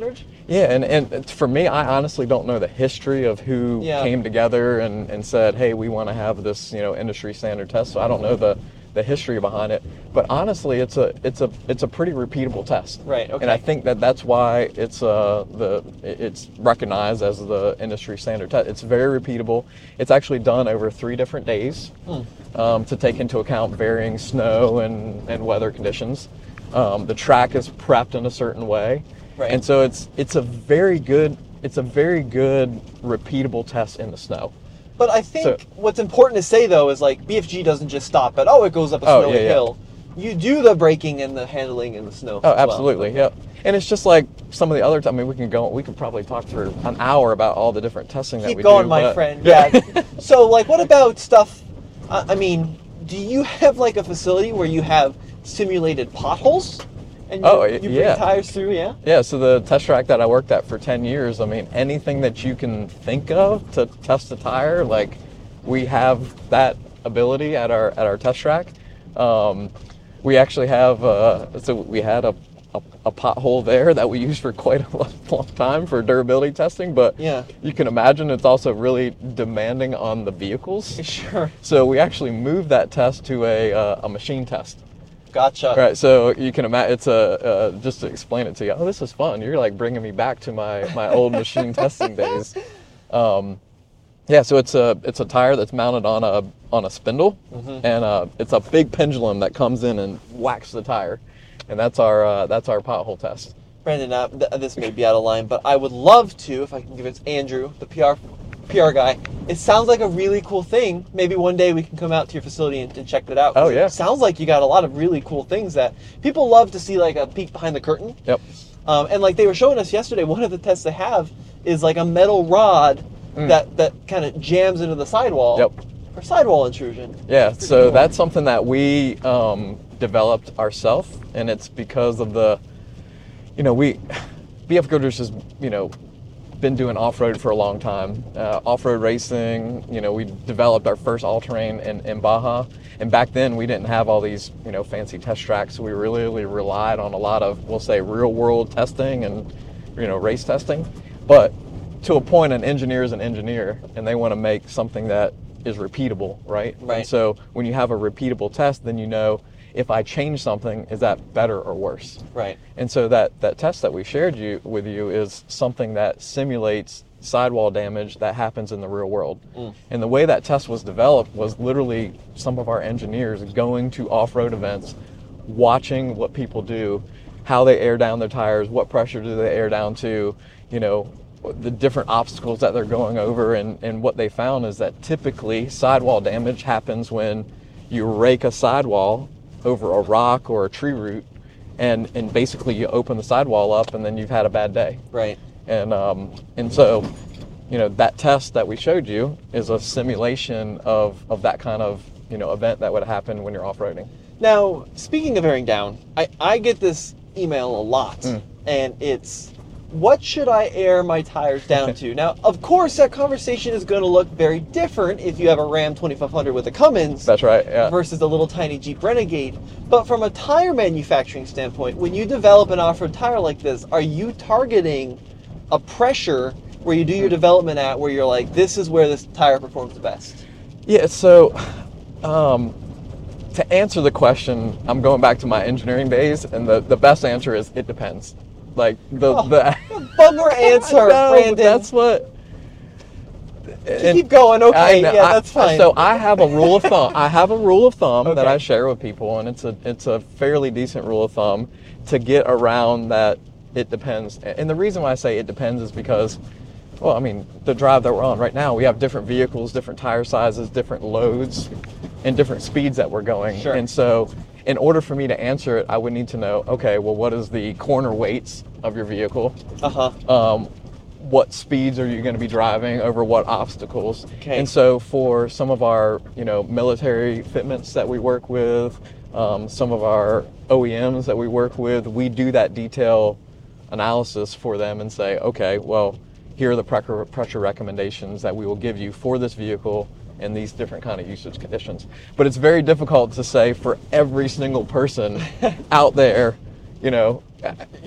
Yeah, and, and for me, I honestly don't know the history of who Yeah. came together and, and said, hey, we want to have this, you know, industry standard test. So I don't know the, the history behind it. But honestly, it's a it's a it's a pretty repeatable test. Right, okay. And I think that that's why it's uh the it's recognized as the industry standard test. It's very repeatable. It's actually done over three different days Hmm. um, to take into account varying snow and, and weather conditions. Um, the track is prepped in a certain way. Right. And so it's it's a very good it's a very good repeatable test in the snow. But I think So- what's important to say though is like B F G doesn't just stop at oh it goes up a Oh, snowy yeah, yeah. hill. You do the braking and the handling in the snow. Oh, as well. absolutely, yep. And it's just like some of the other. I mean, we can go. We could probably talk for an hour about all the different testing that Keep we going, do. my but- friend. Yeah. So like, what about stuff? Uh, I mean, do you have like a facility where you have simulated potholes? And you, Oh, y- you bring yeah. tires through, yeah? Yeah, so the test track that I worked at for ten years, I mean, anything that you can think of to test a tire, like, we have that ability at our at our test track. Um, we actually have, uh, so we had a, a, a pothole there that we used for quite a long, long time for durability testing, but Yeah. you can imagine it's also really demanding on the vehicles. Sure. So we actually moved that test to a, uh, a machine test. Gotcha. Right, so you can imagine, it's a, uh, just to explain it to you, oh, this is fun. You're like bringing me back to my, my old machine testing days. Um, yeah, so it's a, it's a tire that's mounted on a, on a spindle, Mm-hmm. and uh, it's a big pendulum that comes in and whacks the tire. And that's our, uh, that's our pothole test. Brandon, uh, th- this may be out of line, but I would love to, if I can give it to Andrew, the P R P R guy. It sounds like a really cool thing. Maybe one day we can come out to your facility and, and check that out. 'cause Oh, yeah. It sounds like you got a lot of really cool things that people love to see, like a peek behind the curtain. Yep. Um, and like they were showing us yesterday, one of the tests they have is like a metal rod that, that kind of jams into the sidewall. Mm. Yep. For sidewall intrusion. Yeah, Pretty so cool. that's something that we um, developed ourselves, and it's because of the, you know, we, B F Goodrich has, you know, been doing off-road for a long time. Uh, off-road racing, you know, we developed our first all-terrain in, in Baja, and back then we didn't have all these, you know, fancy test tracks, so we really, really relied on a lot of, we'll say, real-world testing and, you know, race testing. But to a point, an engineer is an engineer, and they want to make something that is repeatable, right? Right. And so when you have a repeatable test, then you know if I change something, is that better or worse? Right. And so that, that test that we shared you with you is something that simulates sidewall damage that happens in the real world. Mm. And the way that test was developed was literally some of our engineers going to off-road events, watching what people do, how they air down their tires, what pressure do they air down to, you know, the different obstacles that they're going over, and, and what they found is that typically sidewall damage happens when you rake a sidewall over a rock or a tree root, and, and basically you open the sidewall up and then you've had a bad day. Right. And um, and so, you know, that test that we showed you is a simulation of, of that kind of, you know, event that would happen when you're off-roading. Now, speaking of airing down, I, I get this email a lot, Mm. and it's, what should I air my tires down to? Now, of course, that conversation is going to look very different if you have a Ram twenty-five hundred with a Cummins That's right, yeah. versus a little tiny Jeep Renegade. But from a tire manufacturing standpoint, when you develop an off-road tire like this, are you targeting a pressure where you do your development at where you're like, this is where this tire performs the best? Yeah, so um, to answer the question, I'm going back to my engineering days, and the, the best answer is it depends. Like the Oh, the Bummer answer, I know, Brandon. that's what. and- Keep going, okay, I know, yeah, I- that's fine. So I have a rule of thumb. I have a rule of thumb that Okay. I share with people, and it's a it's a fairly decent rule of thumb to get around that. It depends, and the reason why I say it depends is because, well, I mean, the drive that we're on right now, we have different vehicles, different tire sizes, different loads, and different speeds that we're going. Sure. And so, in order for me to answer it, I would need to know, okay, well, what is the corner weights of your vehicle? Uh-huh. Um, what speeds are you going to be driving over what obstacles? Okay. And so for some of our, you know, military fitments that we work with, um, some of our O E Ms that we work with, we do that detail analysis for them and say, okay, well, here are the pressure, pressure recommendations that we will give you for this vehicle in these different kind of usage conditions. But it's very difficult to say for every single person out there, you know,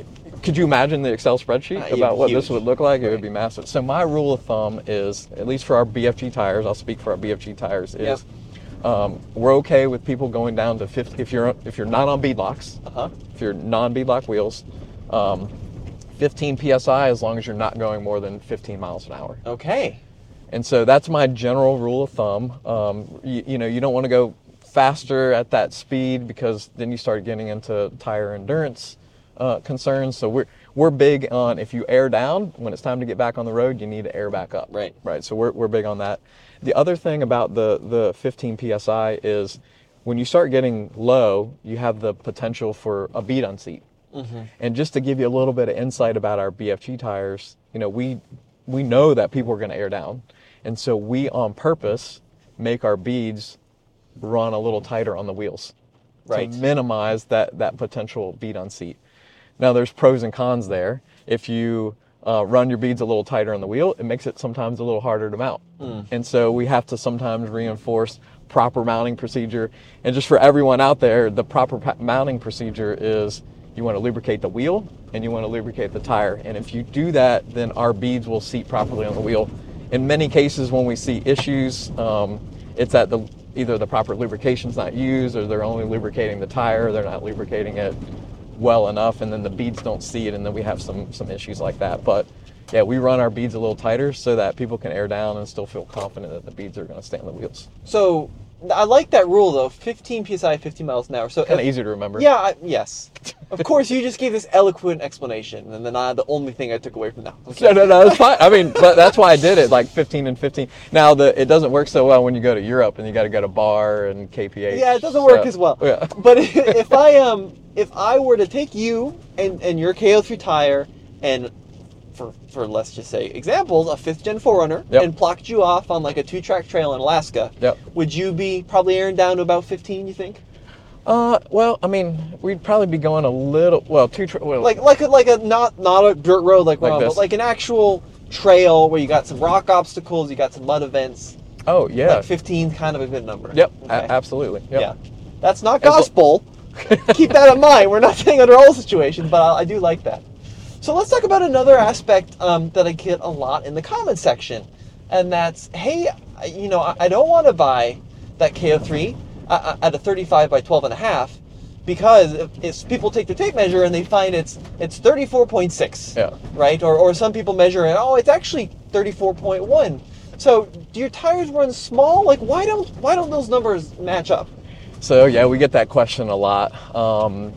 could you imagine the Excel spreadsheet Uh, about what huge. this would look like? It Right. would be massive. So my rule of thumb is, at least for our B F G tires, I'll speak for our B F G tires, is um, we're okay with people going down to fifty, if you're if you're not on beadlocks, Uh-huh. if you're non-beadlock wheels, um, fifteen P S I as long as you're not going more than fifteen miles an hour. Okay. And so that's my general rule of thumb. Um, you, you know, you don't want to go faster at that speed because then you start getting into tire endurance uh, concerns. So we're we're big on, if you air down, when it's time to get back on the road, you need to air back up. Right. Right. So we're we're big on that. The other thing about the the fifteen P S I is when you start getting low, you have the potential for a bead unseat. Mm-hmm. And just to give you a little bit of insight about our B F G tires, you know, we we know that people are going to air down. And so we, on purpose, make our beads run a little tighter on the wheels Right. to minimize that, that potential bead unseat. Now, there's pros and cons there. If you uh, run your beads a little tighter on the wheel, it makes it sometimes a little harder to mount. Mm. And so we have to sometimes reinforce proper mounting procedure. And just for everyone out there, the proper pa- mounting procedure is you want to lubricate the wheel and you want to lubricate the tire. And if you do that, then our beads will seat properly on the wheel. In many cases, when we see issues, um, it's that the either the proper lubrication's not used, or they're only lubricating the tire, they're not lubricating it well enough, and then the beads don't see it, and then we have some some issues like that. But yeah, we run our beads a little tighter so that people can air down and still feel confident that the beads are going to stay on the wheels. So I like that rule though. fifteen P S I, fifteen miles an hour. So Kind of if- easy to remember. Yeah. I, yes. Of course, you just gave this eloquent explanation, and then I, the only thing I took away from that. No, no, no, it's fine. I mean, but that's why I did it, like fifteen and fifteen. Now, the it doesn't work so well when you go to Europe and you got to go to bar and K P H. Yeah, it doesn't work so- as well. Yeah. But if I um if I were to take you and, and your K O three tire and for for let's just say examples, a fifth gen four runner, Yep. and plocked you off on like a two track trail in Alaska, Yep. would you be probably airing down to about fifteen? You think? Uh, well, I mean, we'd probably be going a little, well, two, tra- well, Like like a, like a not not a dirt road like, we're Like on, but this? like an actual trail where you got some rock obstacles, you got some mud events. oh, yeah. Like fifteen, kind of a good number. Yep, Okay. a- absolutely. Yep. Yeah, that's not As lo- gospel. Keep that in mind. We're not saying under all situations, but I, I do like that. So let's talk about another aspect um, that I get a lot in the comment section, and that's, hey, I- you know, I, I don't want to buy that K O three uh, at a thirty-five by twelve and a half because if, if people take the tape measure and they find it's it's thirty-four point six, Yeah. right? Or or some people measure it, oh, it's actually thirty-four point one. So do your tires run small? Like why don't why don't those numbers match up? So yeah, we get that question a lot, um,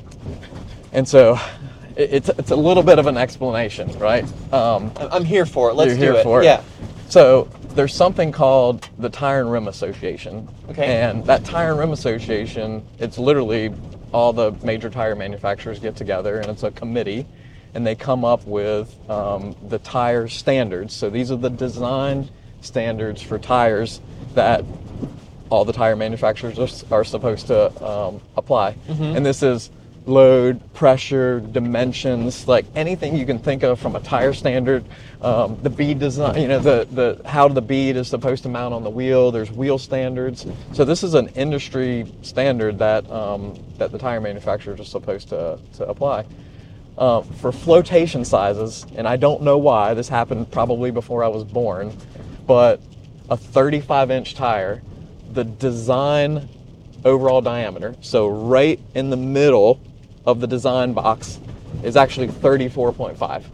and so it, it's it's a little bit of an explanation, right? Um, I'm I'm here for it. Let's you're do here it. for it. Yeah. So there's something called the Tire and Rim Association, Okay. and that Tire and Rim Association, it's literally all the major tire manufacturers get together, and it's a committee, and they come up with um, the tire standards. So these are the design standards for tires that all the tire manufacturers are, are supposed to um, apply. And this is load, pressure, dimensions, like anything you can think of from a tire standard. Um, the bead design, you know, the, the how the bead is supposed to mount on the wheel. There's wheel standards. So this is an industry standard that um, that the tire manufacturers are supposed to, to apply. Uh, for flotation sizes, and I don't know why, this happened probably before I was born, but a thirty-five inch tire, the design overall diameter, so right in the middle of the design box, is actually thirty-four point five.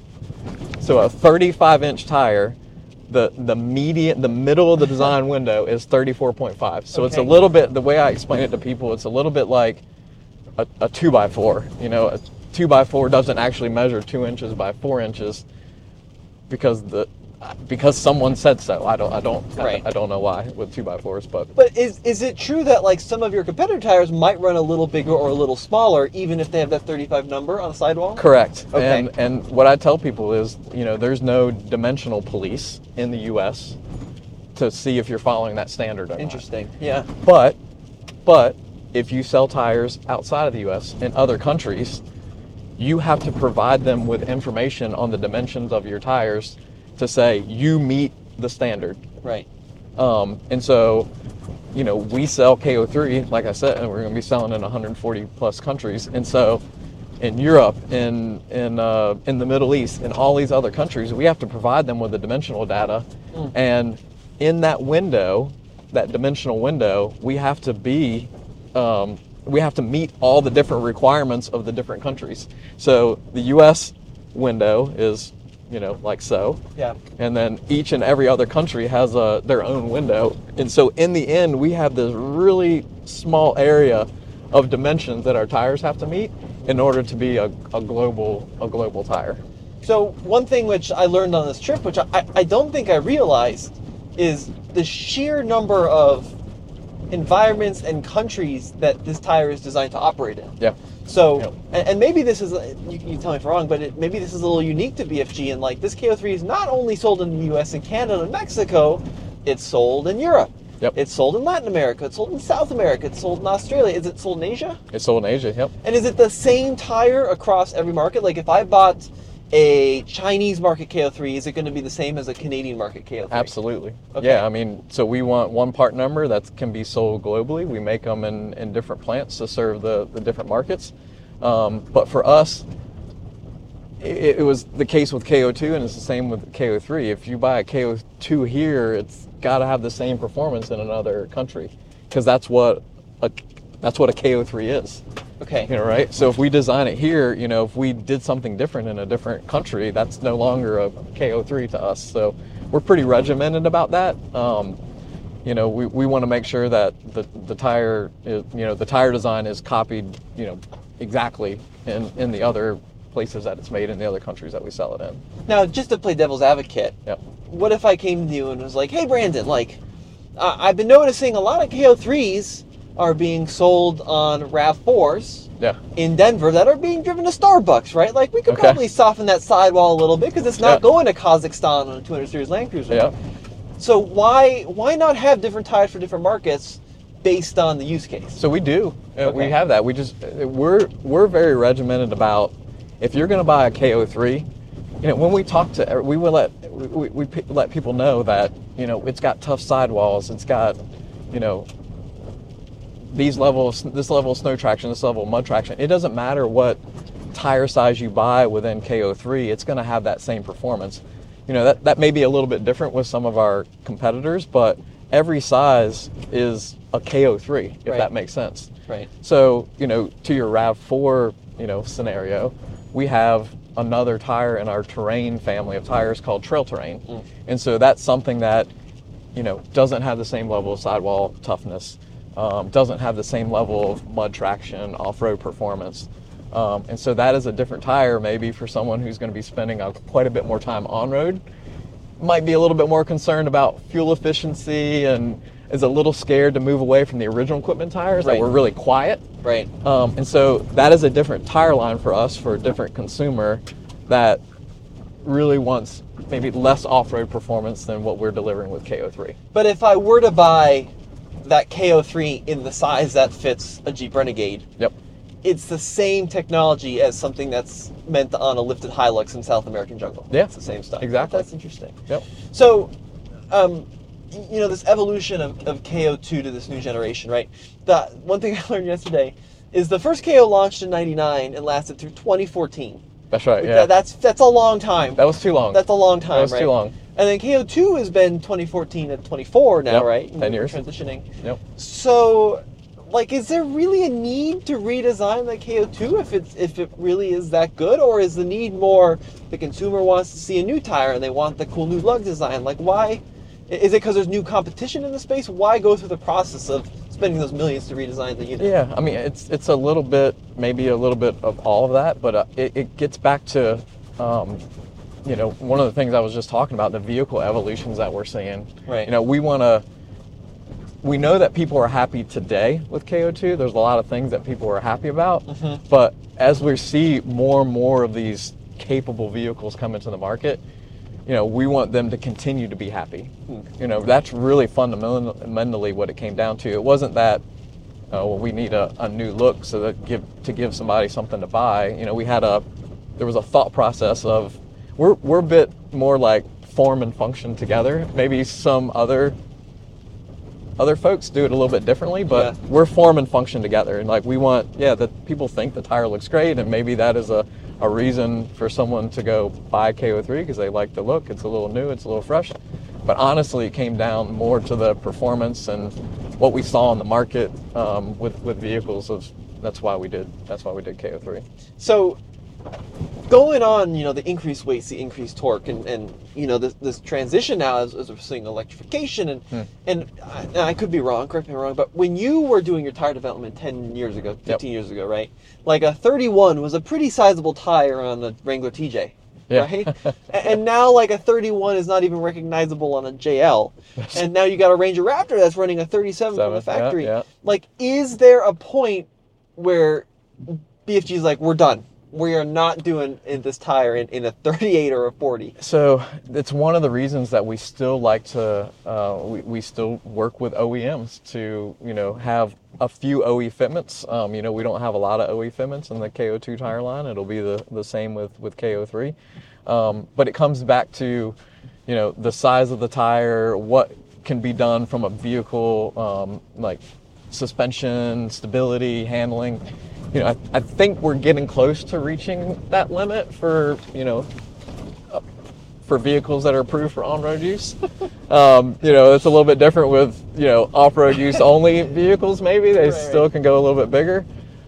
So a thirty-five inch tire, the the median, the middle of the design window is thirty-four point five. So it's a Okay. little bit, the way I explain it to people, it's a little bit like a, a two by four. You know, a two by four doesn't actually measure two inches by four inches because the because someone said so. I don't I don't Right. I, I don't know why with two by fours, but But is is it true that like some of your competitor tires might run a little bigger or a little smaller even if they have that thirty-five number on the sidewall? correct. Okay. And and what I tell people is, you know, there's no dimensional police in the U S to see if you're following that standard or not. Interesting. Yeah. But, but if you sell tires outside of the U S in other countries, you have to provide them with information on the dimensions of your tires to say you meet the standard. Right. Um, and so, you know, we sell K O three, like I said, and we're going to be selling in one hundred forty plus countries. And so in Europe, in in uh, in the Middle East, in all these other countries. We have to provide them with the dimensional data, mm. and in that window, that dimensional window, we have to be, um, we have to meet all the different requirements of the different countries. So the U S window is, you know, like so. Yeah. And then each and every other country has a, their own window. And so in the end, we have this really small area of dimensions that our tires have to meet in order to be a, a global a global tire. So one thing which I learned on this trip, which I, I don't think I realized, is the sheer number of environments and countries that this tire is designed to operate in. Yeah. So, yeah. And, and maybe this is, you can tell me if I'm wrong, but it, maybe this is a little unique to B F G, and like this K O three is not only sold in the U S and Canada and Mexico, it's sold in Europe. Yep. It's sold in Latin America, it's sold in South America, it's sold in Australia. Is it sold in Asia? It's sold in Asia, yep. And is it the same tire across every market? Like if I bought a Chinese market K O three, is it going to be the same as a Canadian market K O three? Absolutely. Okay. Yeah, I mean, so we want one part number that can be sold globally. We make them in, in different plants to serve the, the different markets. Um, but for us, it, it was the case with K O two, and it's the same with K O three. If you buy a K O two here, it's got to have the same performance in another country, because that's what a that's what a K O three is. Okay. You know, right? So if we design it here, you know, if we did something different in a different country, that's no longer a K O three to us. So we're pretty regimented about that. Um, you know, we, we want to make sure that the, the tire, is, you know, the tire design is copied, you know, exactly in, in the other places that it's made in the other countries that we sell it in. Now, just to play devil's advocate, Yep. what if I came to you and was like, hey, Brandon, like, uh, I've been noticing a lot of K O threes are being sold on RAV fours Yeah. in Denver that are being driven to Starbucks, right? Like, we could Okay. probably soften that sidewall a little bit because it's not Yeah. going to Kazakhstan on a two hundred series Land Cruiser. Yeah. So why why not have different tires for different markets based on the use case? So we do. Uh, We Okay. have that. We just uh, we're we're very regimented about, if you're going to buy a K O three, you know, when we talk to, we will let we, we, we p- let people know that, you know, it's got tough sidewalls, it's got, you know, these levels, this level of snow traction, this level of mud traction. It doesn't matter what tire size you buy within K O three, it's going to have that same performance. You know, that, that may be a little bit different with some of our competitors, but every size is a K O three, if Right. that makes sense. Right. So, you know, to your RAV four, you know, scenario, we have another tire in our terrain family of tires called Trail Terrain. Mm. And so that's something that, you know, doesn't have the same level of sidewall toughness, um, doesn't have the same level of mud traction, off-road performance. Um, and so that is a different tire maybe for someone who's going to be spending a, quite a bit more time on-road, might be a little bit more concerned about fuel efficiency and is a little scared to move away from the original equipment tires Right. that were really quiet. Right. Um, and so that is a different tire line for us, for a different consumer that really wants maybe less off-road performance than what we're delivering with K O three. But if I were to buy that K O three in the size that fits a Jeep Renegade, Yep. it's the same technology as something that's meant on a lifted Hilux in South American jungle. Yeah. It's the same stuff. Exactly. That's interesting. Yep. So, um, you know, this evolution of, of K O two to this new generation, right? The one thing I learned yesterday is the first K O launched in ninety-nine and lasted through twenty fourteen. That's right. Yeah. That, that's that's a long time. That was too long. That's a long time, That was right? too long. And then K O two has been twenty fourteen to twenty-four now, Yep, right? ten We're years. Transitioning. Yep. So, like, is there really a need to redesign the K O two if it's if it really is that good, or is the need more the consumer wants to see a new tire and they want the cool new lug design? Like, why? Is it because there's new competition in the space? Why go through the process of spending those millions to redesign the unit? Yeah, I mean, it's it's a little bit, maybe a little bit of all of that, but uh, it, it gets back to, um, you know, one of the things I was just talking about, the vehicle evolutions that we're seeing. Right. You know, we want to, we know that people are happy today with K O two. There's a lot of things that people are happy about, Mm-hmm. but as we see more and more of these capable vehicles come into the market, you know, we want them to continue to be happy. You know, that's really fundamentally what it came down to. It wasn't that, uh, well, we need a, a new look so that give to give somebody something to buy. You know, we had a, there was a thought process of, we're we're a bit more like form and function together. Maybe some other other folks do it a little bit differently, but Yeah. we're form and function together. And like we want, yeah, that people think the tire looks great, and maybe that is a, a reason for someone to go buy K O three because they like the look. It's a little new, it's a little fresh. But honestly, it came down more to the performance and what we saw in the market um, with with vehicles. Of that's why we did that's why we did K O three. So going on, you know, the increased weights, the increased torque, and, and you know, this, this transition now as, as we're seeing electrification, and Hmm. and I, and I could be wrong, correct me if I'm wrong, but when you were doing your tire development ten years ago, fifteen years ago, right? Like a thirty-one was a pretty sizable tire on the Wrangler T J. Yeah. Right? A- and now like a thirty-one is not even recognizable on a J L. And now you got a Ranger Raptor that's running a thirty-seven from the Seven, yeah, factory. yeah. Like, is there a point where B F G is like, we're done? We are not doing in this tire in, in a thirty-eight or a forty. So it's one of the reasons that we still like to, uh, we, we still work with O E Ms to, you know, have a few O E fitments. Um, you know, we don't have a lot of O E fitments in the K O two tire line. It'll be the, the same with, with K O three. Um, but it comes back to, you know, the size of the tire, what can be done from a vehicle, um, like suspension, stability, handling. You know, I, I think we're getting close to reaching that limit for, you know, uh, for vehicles that are approved for on-road use. um, you know, it's a little bit different with, you know, off-road use only vehicles maybe. They Right, still right. can go a little bit bigger.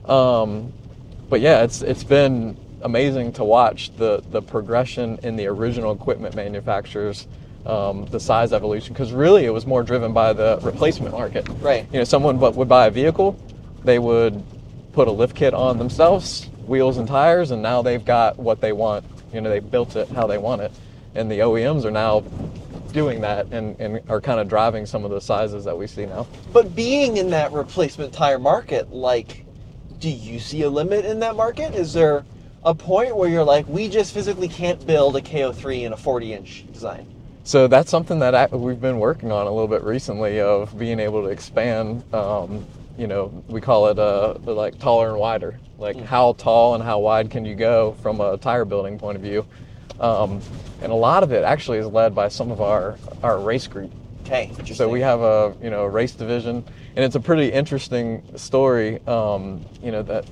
Um, but yeah, it's it's been amazing to watch the, the progression in the original equipment manufacturers, um, the size evolution, because really it was more driven by the replacement market. Right. You know, someone bu- would buy a vehicle, they would put a lift kit on themselves, wheels and tires, and now they've got what they want. You know, they built it how they want it. And the O E Ms are now doing that and, and are kind of driving some of the sizes that we see now. But being in that replacement tire market, like, do you see a limit in that market? Is there a point where you're like, we just physically can't build a K O three in a forty inch design? So that's something that I, we've been working on a little bit recently, of being able to expand. Um, you know, we call it uh, like taller and wider. Like how tall and how wide can you go from a tire building point of view? Um, and a lot of it actually is led by some of our, our race group. Okay. So we have a, you know, a race division, and it's a pretty interesting story, um, you know, that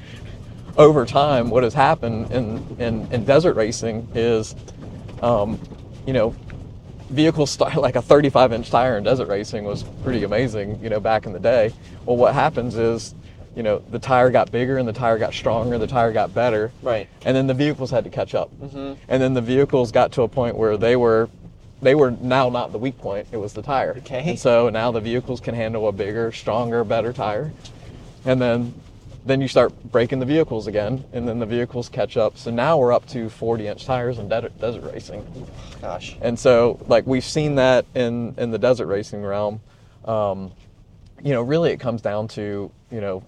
over time what has happened in, in, in desert racing is, um, you know, vehicles start like a thirty-five inch tire in desert racing was pretty amazing, you know, back in the day. Well, what happens is, you know, the tire got bigger and the tire got stronger, the tire got better. Right. And then the vehicles had to catch up. Mm-hmm. And then the vehicles got to a point where they were, they were now not the weak point, it was the tire. Okay. And so now the vehicles can handle a bigger, stronger, better tire. And then then you start breaking the vehicles again, and then the vehicles catch up. So now we're up to forty inch tires in desert, desert racing. Gosh. And so, like, we've seen that in, in the desert racing realm. Um, you know, really it comes down to, you know,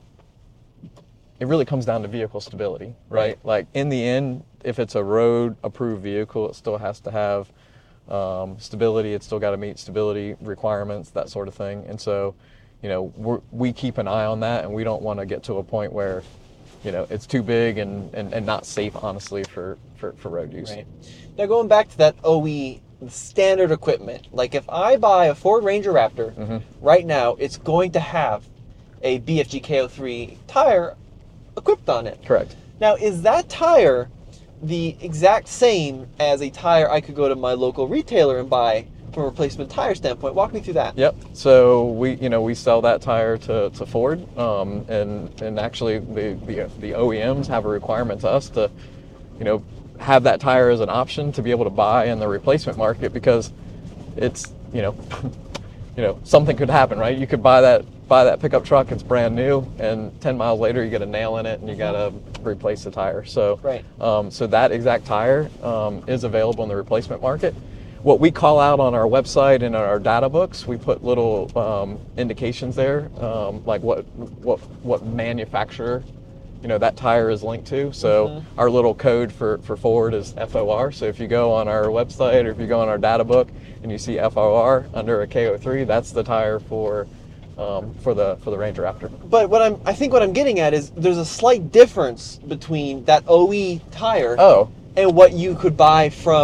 it really comes down to vehicle stability, right? Right. Like, in the end, if it's a road-approved vehicle, it still has to have um, stability. It's still got to meet stability requirements, that sort of thing. And so, you know, we're, we keep an eye on that, and we don't want to get to a point where, you know, it's too big and, and, and not safe, honestly, for, for, for road use. Right. Now going back to that O E standard equipment, like if I buy a Ford Ranger Raptor Mm-hmm. right now, it's going to have a B F G K O three tire equipped on it. Correct. Now, is that tire the exact same as a tire I could go to my local retailer and buy from a replacement tire standpoint? Walk me through that. Yep. So we, you know, we sell that tire to, to Ford, um, and and actually the, the the O E Ms have a requirement to us to, you know, have that tire as an option to be able to buy in the replacement market, because it's, you know, you know, something could happen, right? You could buy that buy that pickup truck, it's brand new, and ten miles later you get a nail in it and you got to replace the tire. So Right. um, so that exact tire um, is available in the replacement market. What we call out on our website and our data books, we put little um, indications there, um, like what what what manufacturer, you know, that tire is linked to. So Mm-hmm. our little code for, for Ford is F O R. So if you go on our website or if you go on our data book and you see F O R under a K O three, that's the tire for um, for the for the Ranger Raptor. But what I'm, I think what I'm getting at is there's a slight difference between that O E tire Oh, and what you could buy from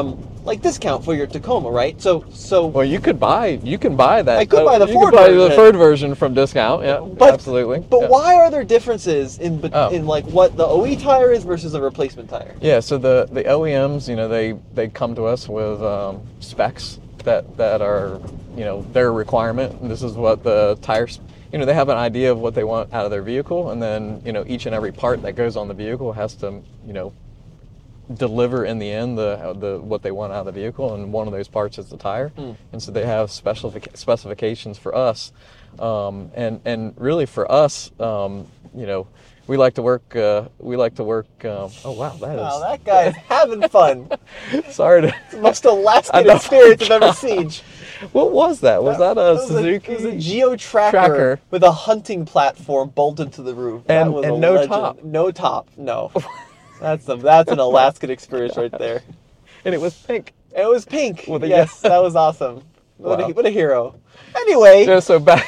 like discount for your Tacoma, right? So so Well, you could buy you can buy that. I could buy the you Ford could buy version. the Ford version from discount. Yeah, but absolutely. But yeah. why are there differences in bet- Oh. in like what the O E tire is versus a replacement tire? Yeah, so the, the O E Ms, you know, they, they come to us with um, specs that, that are, you know, their requirement. And this is what the tires, you know, they have an idea of what they want out of their vehicle, and then, you know, each and every part that goes on the vehicle has to, you know, deliver in the end the the what they want out of the vehicle, and one of those parts is the tire. Mm. And so they have specific specifications for us, um, and and really for us, um, you know. We like to work. Uh, we like to work. Um, oh wow, that is. Wow, that guy is having fun. Sorry to. It's the most Alaskan I know. experience I've ever seen. What was that? Was that, that a it was Suzuki? A, it was a Geo tracker, tracker with a hunting platform bolted to the roof. That And- was and a no legend. top. No top. No. That's a that's an Alaskan experience right there. And it was pink. It was pink. With a yes, yeah. that was awesome. What, Wow. a, what a hero. Anyway. Yeah, so back.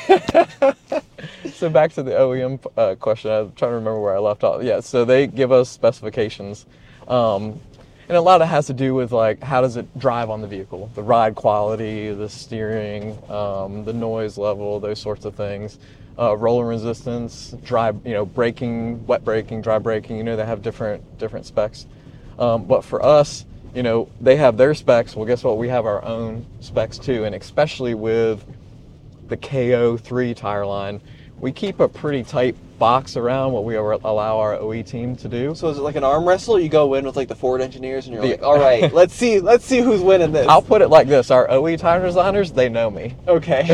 So back to the O E M uh, question. I'm trying to remember where I left off. Yeah, so they give us specifications, um, and a lot of it has to do with like how does it drive on the vehicle, the ride quality, the steering, um, the noise level, those sorts of things, uh, rolling resistance, dry, you know, braking, wet braking, dry braking. You know, they have different different specs. Um, but for us, you know, they have their specs. Well, guess what? We have our own specs too, and especially with the K O three tire line, we keep a pretty tight box around what we allow our O E team to do. So is it like an arm wrestle? You go in with like the Ford engineers, and you're The- like, all right, let's see, let's see who's winning this. I'll put it like this: our O E tire designers, they know me, Okay.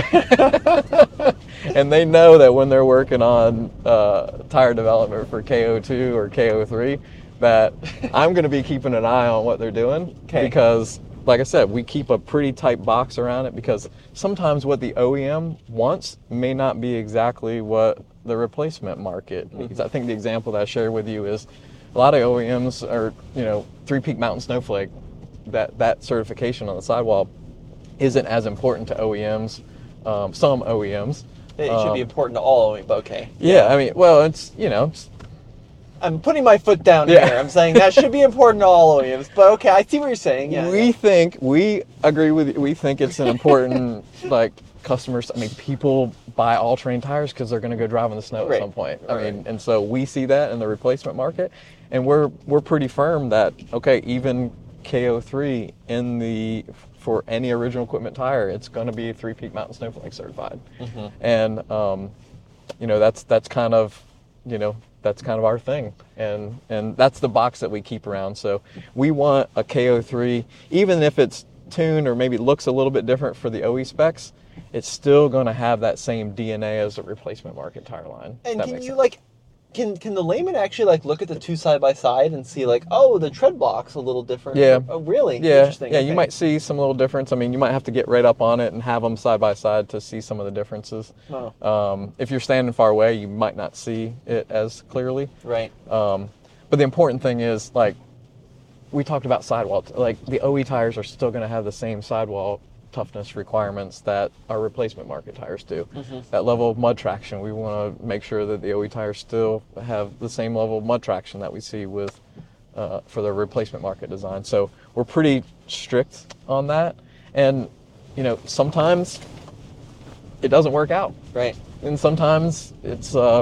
and they know that when they're working on uh, tire development for K O two or K O three, that I'm going to be keeping an eye on what they're doing. Okay. Because, like I said, we keep a pretty tight box around it, because sometimes what the O E M wants may not be exactly what the replacement market needs. Mm-hmm. I think the example that I shared with you is a lot of O E Ms are, you know, Three Peak Mountain Snowflake, that, that certification on the sidewall isn't as important to O E Ms, um, some O E Ms. It um, should be important to all of me, but okay. Yeah, I mean, well, it's, you know, it's, I'm putting my foot down Yeah. here. I'm saying that should be important to all O E Ms, but okay, I see what you're saying. Yeah. we yeah. think, we agree with you, we think it's an important, like, customers, I mean, people buy all-terrain tires because they're going to go drive in the snow Right. at some point. I Right. mean, and so we see that in the replacement market, and we're we're pretty firm that, okay, even K O three in the, for any original equipment tire, it's going to be Three Peak Mountain Snowflake certified. Mm-hmm. And, um, you know, that's that's kind of, you know, that's kind of our thing, and and that's the box that we keep around. So we want a K O three, even if it's tuned or maybe looks a little bit different for the O E specs, it's still going to have that same D N A as the replacement market tire line. And That can makes you sense. like, can can the layman actually like look at the two side by side and see like, oh, the tread block's a little different? Yeah. Oh, really? Yeah, Interesting. yeah, Okay. you might see some little difference. I mean, you might have to get right up on it and have them side by side to see some of the differences. Oh. Um, if you're standing far away, you might not see it as clearly. Right. Um, but the important thing is, like, we talked about sidewall. Like, the O E tires are still going to have the same sidewall toughness requirements that our replacement market tires do. Mm-hmm. That level of mud traction, we want to make sure that the O E tires still have the same level of mud traction that we see with uh, for the replacement market design. So we're pretty strict on that. And, you know, sometimes it doesn't work out. Right. And sometimes it's, uh,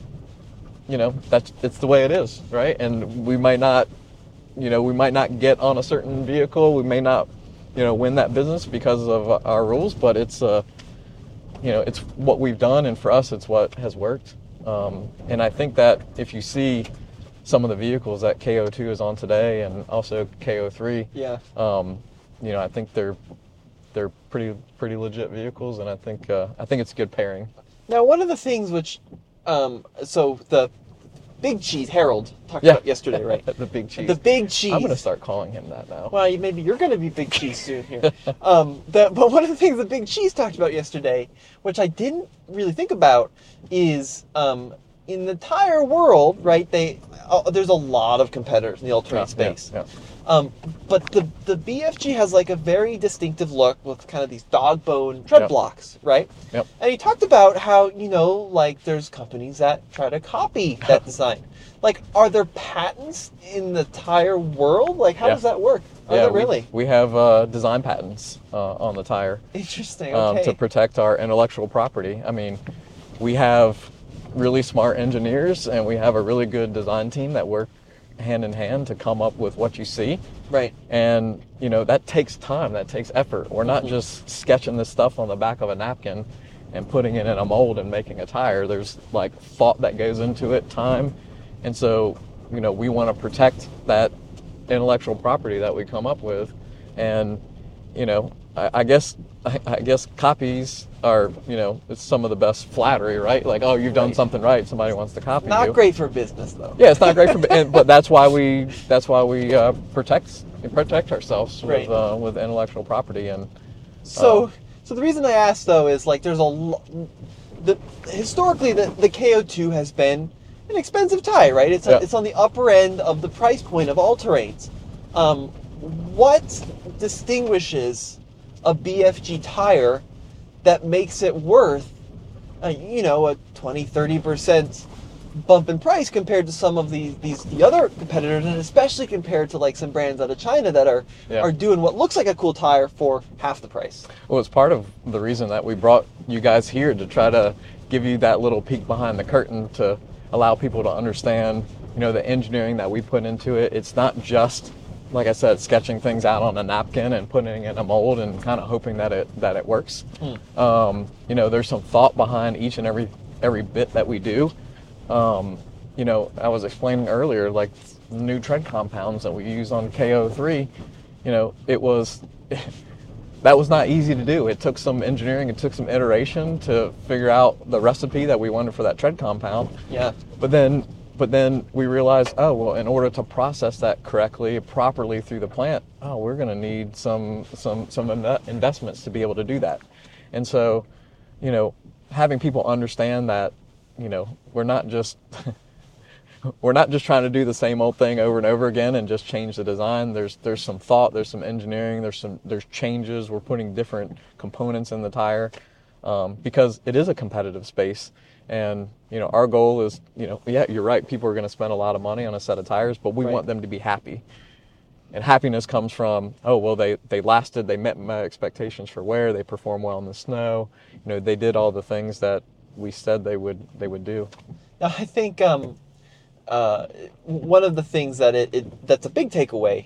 you know, that's it's the way it is, right? And we might not, you know, we might not get on a certain vehicle. We may not, you know, win that business because of our rules, but it's, uh, you know, it's what we've done, and for us, it's what has worked. Um, and I think that if you see some of the vehicles that K O two is on today, and also K O three, Yeah. um, you know, I think they're they're pretty pretty legit vehicles, and I think uh, I think it's a good pairing. Now, one of the things which, um, so the Big Cheese Harold talked Yeah. about yesterday, right? The Big Cheese. The Big Cheese. I'm going to start calling him that now. Well, you- maybe you're going to be Big Cheese soon here. um, the, but one of the things that Big Cheese talked about yesterday, which I didn't really think about, is um, in the tire world, right? They uh, there's a lot of competitors in the all-terrain Yeah, space. yeah, Um, but the the B F G has like a very distinctive look with kind of these dog bone tread Yep. blocks, right? Yep. And he talked about how, you know, like there's companies that try to copy that design. Like, are there patents in the tire world? Like, how Yeah. does that work? Are yeah, there we- really? We, have uh, design patents uh, on the tire. Interesting. um, Okay. to protect our intellectual property. I mean, we have really smart engineers and we have a really good design team that work hand in hand to come up with what you see. Right. And, you know, that takes time, that takes effort. We're not just sketching this stuff on the back of a napkin and putting it in a mold and making a tire. There's like thought that goes into it, time. And so, you know, we want to protect that intellectual property that we come up with. And, you know, I, I guess I, I guess copies are, you know, it's some of the best flattery, right? Like, oh, you've done Right. something right. Somebody wants to copy Not you. great for business, though. Yeah, it's not great for, and, but that's why we that's why we uh, protect protect ourselves Right. with uh, with intellectual property. And So, Uh, so the reason I asked though is like there's a lo- the historically the, the K O two has been an expensive tire, right? It's Yeah. it's on the upper end of the price point of all terrains. Um, what distinguishes a B F G tire that makes it worth, uh, you know, a twenty, thirty percent bump in price compared to some of these these the other competitors, and especially compared to like some brands out of China that are Yeah. are doing what looks like a cool tire for half the price. well, it's part of the reason that we brought you guys here to try to give you that little peek behind the curtain to allow people to understand, you know, the engineering that we put into it. It's not just, like I said, sketching things out on a napkin and putting it in a mold and kind of hoping that it that it works. Um, you know, there's some thought behind each and every every bit that we do. Um, you know, I was explaining earlier, like new tread compounds that we use on K O three. You know, it was that was not easy to do. It took some engineering, it took some iteration to figure out the recipe that we wanted for that tread compound. Yeah. But then, but then we realized, oh well, in order to process that correctly, properly through the plant, oh, we're going to need some some some in- investments to be able to do that. And so, you know, having people understand that, you know, we're not just we're not just trying to do the same old thing over and over again and just change the design. There's there's some thought, there's some engineering, there's some there's changes. We're putting different components in the tire um, because it is a competitive space. And, you know, our goal is, you know, yeah, you're right. People are going to spend a lot of money on a set of tires, but we Right. want them to be happy. And happiness comes from, oh, well, they, they lasted, they met my expectations for wear, they performed well in the snow. You know, they did all the things that we said they would they would do. Now, I think um, uh, one of the things that it, it that's a big takeaway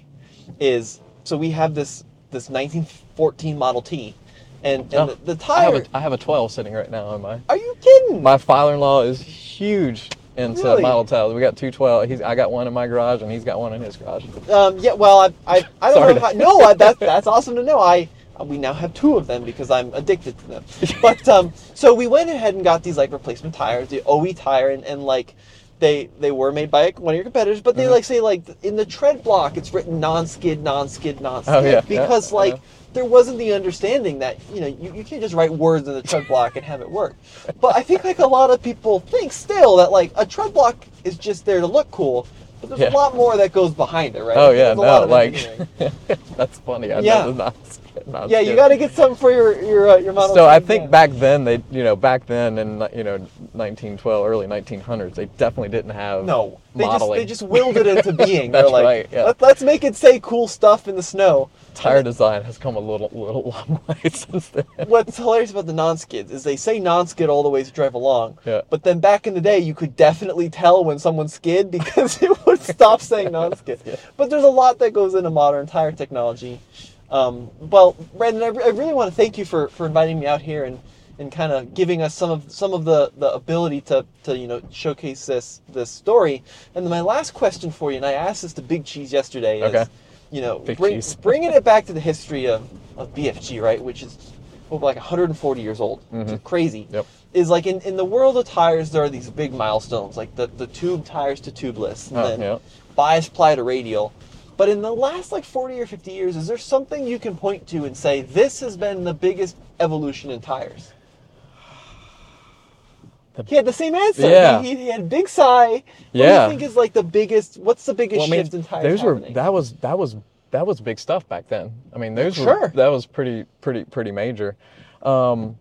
is so we have this this nineteen fourteen Model T, and, and Oh, the, the I have, tire. a, I have a twelve sitting right now on my. Are you kidding? My father-in-law is huge into Really? Model Ts. We got two twelve. He's I got one in my garage and he's got one in his garage. Um, yeah, well, I, I, I don't Sorry know. to- How, no, I, that, that's awesome to know. I, we now have two of them because I'm addicted to them. But um, so we went ahead and got these like replacement tires, the O E tire, and, and like they they were made by one of your competitors, but they Mm-hmm. like say like in the tread block it's written non-skid, non-skid, non-skid Oh, yeah, yeah, because I like know. there wasn't the understanding that you know you, you can't just write words in the tread block and have it work. But I think like a lot of people think still that like a tread block is just there to look cool. But there's Yeah. a lot more that goes behind it, right? Oh There's yeah, a no, lot of like engineering. that's funny. I Yeah. know not, not Yeah, you got to get something for your your uh, your Model So T, I think yeah. back then they, you know, back then in you know nineteen twelve, early nineteen hundreds, they definitely didn't have no, they just modeling. they just willed it into being. That's They're like, right, yeah. Let, let's make it say cool stuff in the snow. Tire design has come a little, little long way since then. What's hilarious about the non-skids is they say non-skid all the way to drive along. Yeah. But then back in the day, you could definitely tell when someone skid because it would stop saying non-skid. Yeah. But there's a lot that goes into modern tire technology. Um, well, Brandon, I, re- I really want to thank you for, for inviting me out here and, and kind of giving us some of some of the, the ability to, to you know showcase this this story. And then my last question for you, and I asked this to Big Cheese yesterday, is Okay. you know Big bring, Cheese. bringing it back to the history of, of B F G, right, which is well, like one hundred forty years old. It's crazy. Mm-hmm. Yep. Is like in, in the world of tires, there are these big milestones, like the, the tube tires to tubeless, and Oh, then yeah. bias ply to radial. But in the last like forty or fifty years, is there something you can point to and say, this has been the biggest evolution in tires? He had the same answer. Yeah. He, he had big sigh. What do Yeah. you think is like the biggest? What's the biggest Well, I mean, shift in tires those were happening? that was that was that was big stuff back then. I mean, those Sure. were that was pretty pretty pretty major. Um,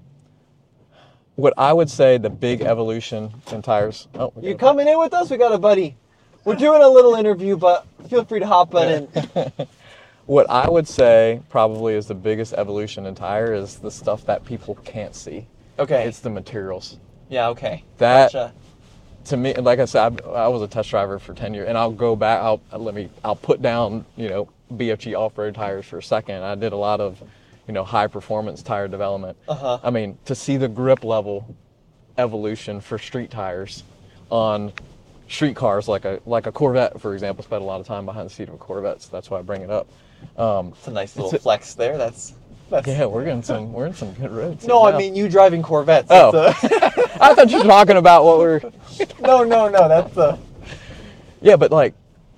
what I would say the big evolution in tires. Oh, we You got- coming in with us? We got a buddy. We're doing a little interview, but feel free to hop on in. What I would say probably is the biggest evolution in tire is the stuff that people can't see. Okay. It's the materials. Yeah. Okay. That Gotcha. to me, like I said, I, I was a test driver for ten years, and I'll go back. I'll let me. I'll put down, you know, B F G off-road tires for a second. I did a lot of, you know, high-performance tire development. Uh-huh. I mean, to see the grip level evolution for street tires on street cars, like a like a Corvette, for example, spent a lot of time behind the seat of a Corvette, so that's why I bring it up. Um, It's a nice little a- flex there. That's. that's yeah, we're getting some. We're in some good roads. No, here I now. mean you driving Corvettes. Oh. That's a- I thought you were talking about what we're. no, no, no. That's the. Yeah, but like,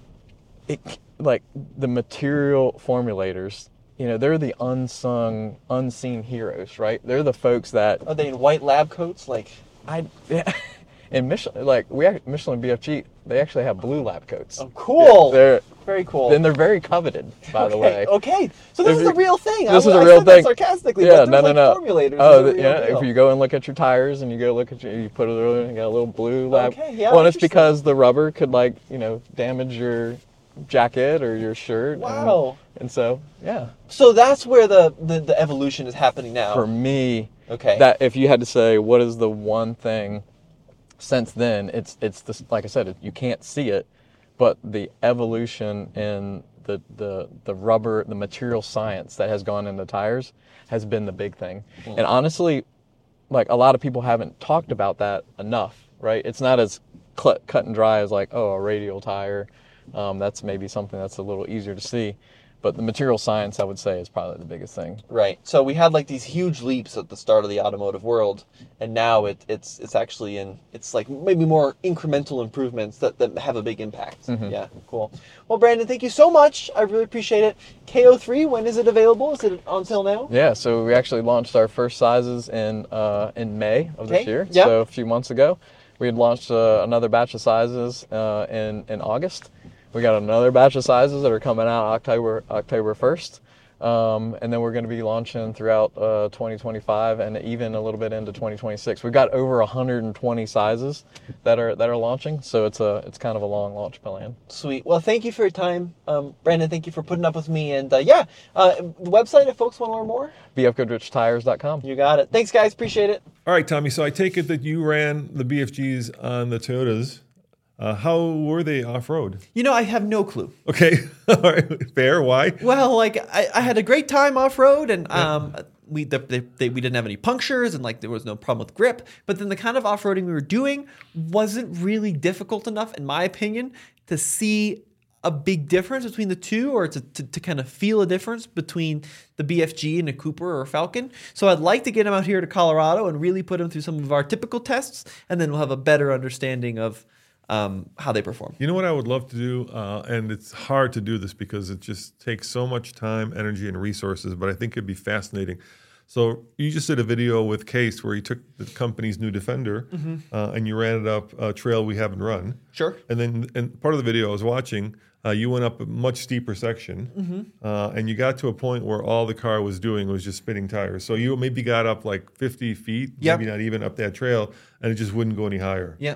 it, like the material formulators, you know, they're the unsung, unseen heroes, right? They're the folks that Are they in white lab coats? Like. I, yeah, in Michelin, like we act- Michelin B F G, they actually have blue lab coats. Oh, cool. They're Very cool. then they're very coveted, by the way. Okay. Okay. So this If is a you- real thing. This I, is a I real said that thing. sarcastically, Yeah, but no, there's no, like no. formulators. Oh, that are the, real yeah. deal. If you go and look at your tires and you go look at your, you put it over, you got a little blue lab. Okay, yeah, Well, it's interesting. because the rubber could like you know damage your jacket or your shirt. and- Wow. And, so yeah, So that's where the, the, the evolution is happening now. for me, Okay. that if you had to say what is the one thing since then, it's it's this, like I said, it, you can't see it, but the evolution in the, the the rubber, the material science that has gone into tires has been the big thing. And honestly, like a lot of people haven't talked about that enough, right? It's not as cl- cut and dry as like, oh, a radial tire. Um, that's maybe something that's a little easier to see. But the material science, I would say, is probably the biggest thing. Right. So we had like these huge leaps at the start of the automotive world, and now it, it's it's actually in it's like maybe more incremental improvements that, that have a big impact. Mm-hmm. Yeah, cool. Well, Brandon, thank you so much. I really appreciate it. K O three, when is it available? Is it on sale now? Yeah, so we actually launched our first sizes in uh, in May of Okay, this year. yeah. So a few months ago, we had launched uh, another batch of sizes uh, in in August. We got another batch of sizes that are coming out October October first, um, and then we're going to be launching throughout uh, twenty twenty-five and even a little bit into twenty twenty-six. We've got over one hundred twenty sizes that are that are launching, so it's a it's kind of a long launch plan. Sweet. Well, thank you for your time, um, Brandon. Thank you for putting up with me. And uh, yeah, uh, the website if folks want to learn more. B F Goodrich Tires dot com. You got it. Thanks, guys. Appreciate it. All right, Tommy. So I take it that you ran the B F Gs on the Toyotas. Uh, how were they off-road? You know, I have no clue. Okay, all right, fair. Why? Well, like I, I had a great time off road, and um, we the, they, they, we didn't have any punctures, and like there was no problem with grip. But then the kind of off roading we were doing wasn't really difficult enough, in my opinion, to see a big difference between the two, or to, to, to kind of feel a difference between the B F G and a Cooper or a Falcon. So I'd like to get them out here to Colorado and really put them through some of our typical tests, and then we'll have a better understanding of um, how they perform. You know what I would love to do, uh, and it's hard to do this because it just takes so much time, energy, and resources, but I think it'd be fascinating. So you just did a video with Case where you took the company's new Defender Mm-hmm. uh, and you ran it up a trail we haven't run. Sure. And then and part of the video I was watching, uh, you went up a much steeper section Mm-hmm. uh, and you got to a point where all the car was doing was just spinning tires. So you maybe got up like fifty feet, Yep. maybe not even up that trail, and it just wouldn't go any higher. Yeah.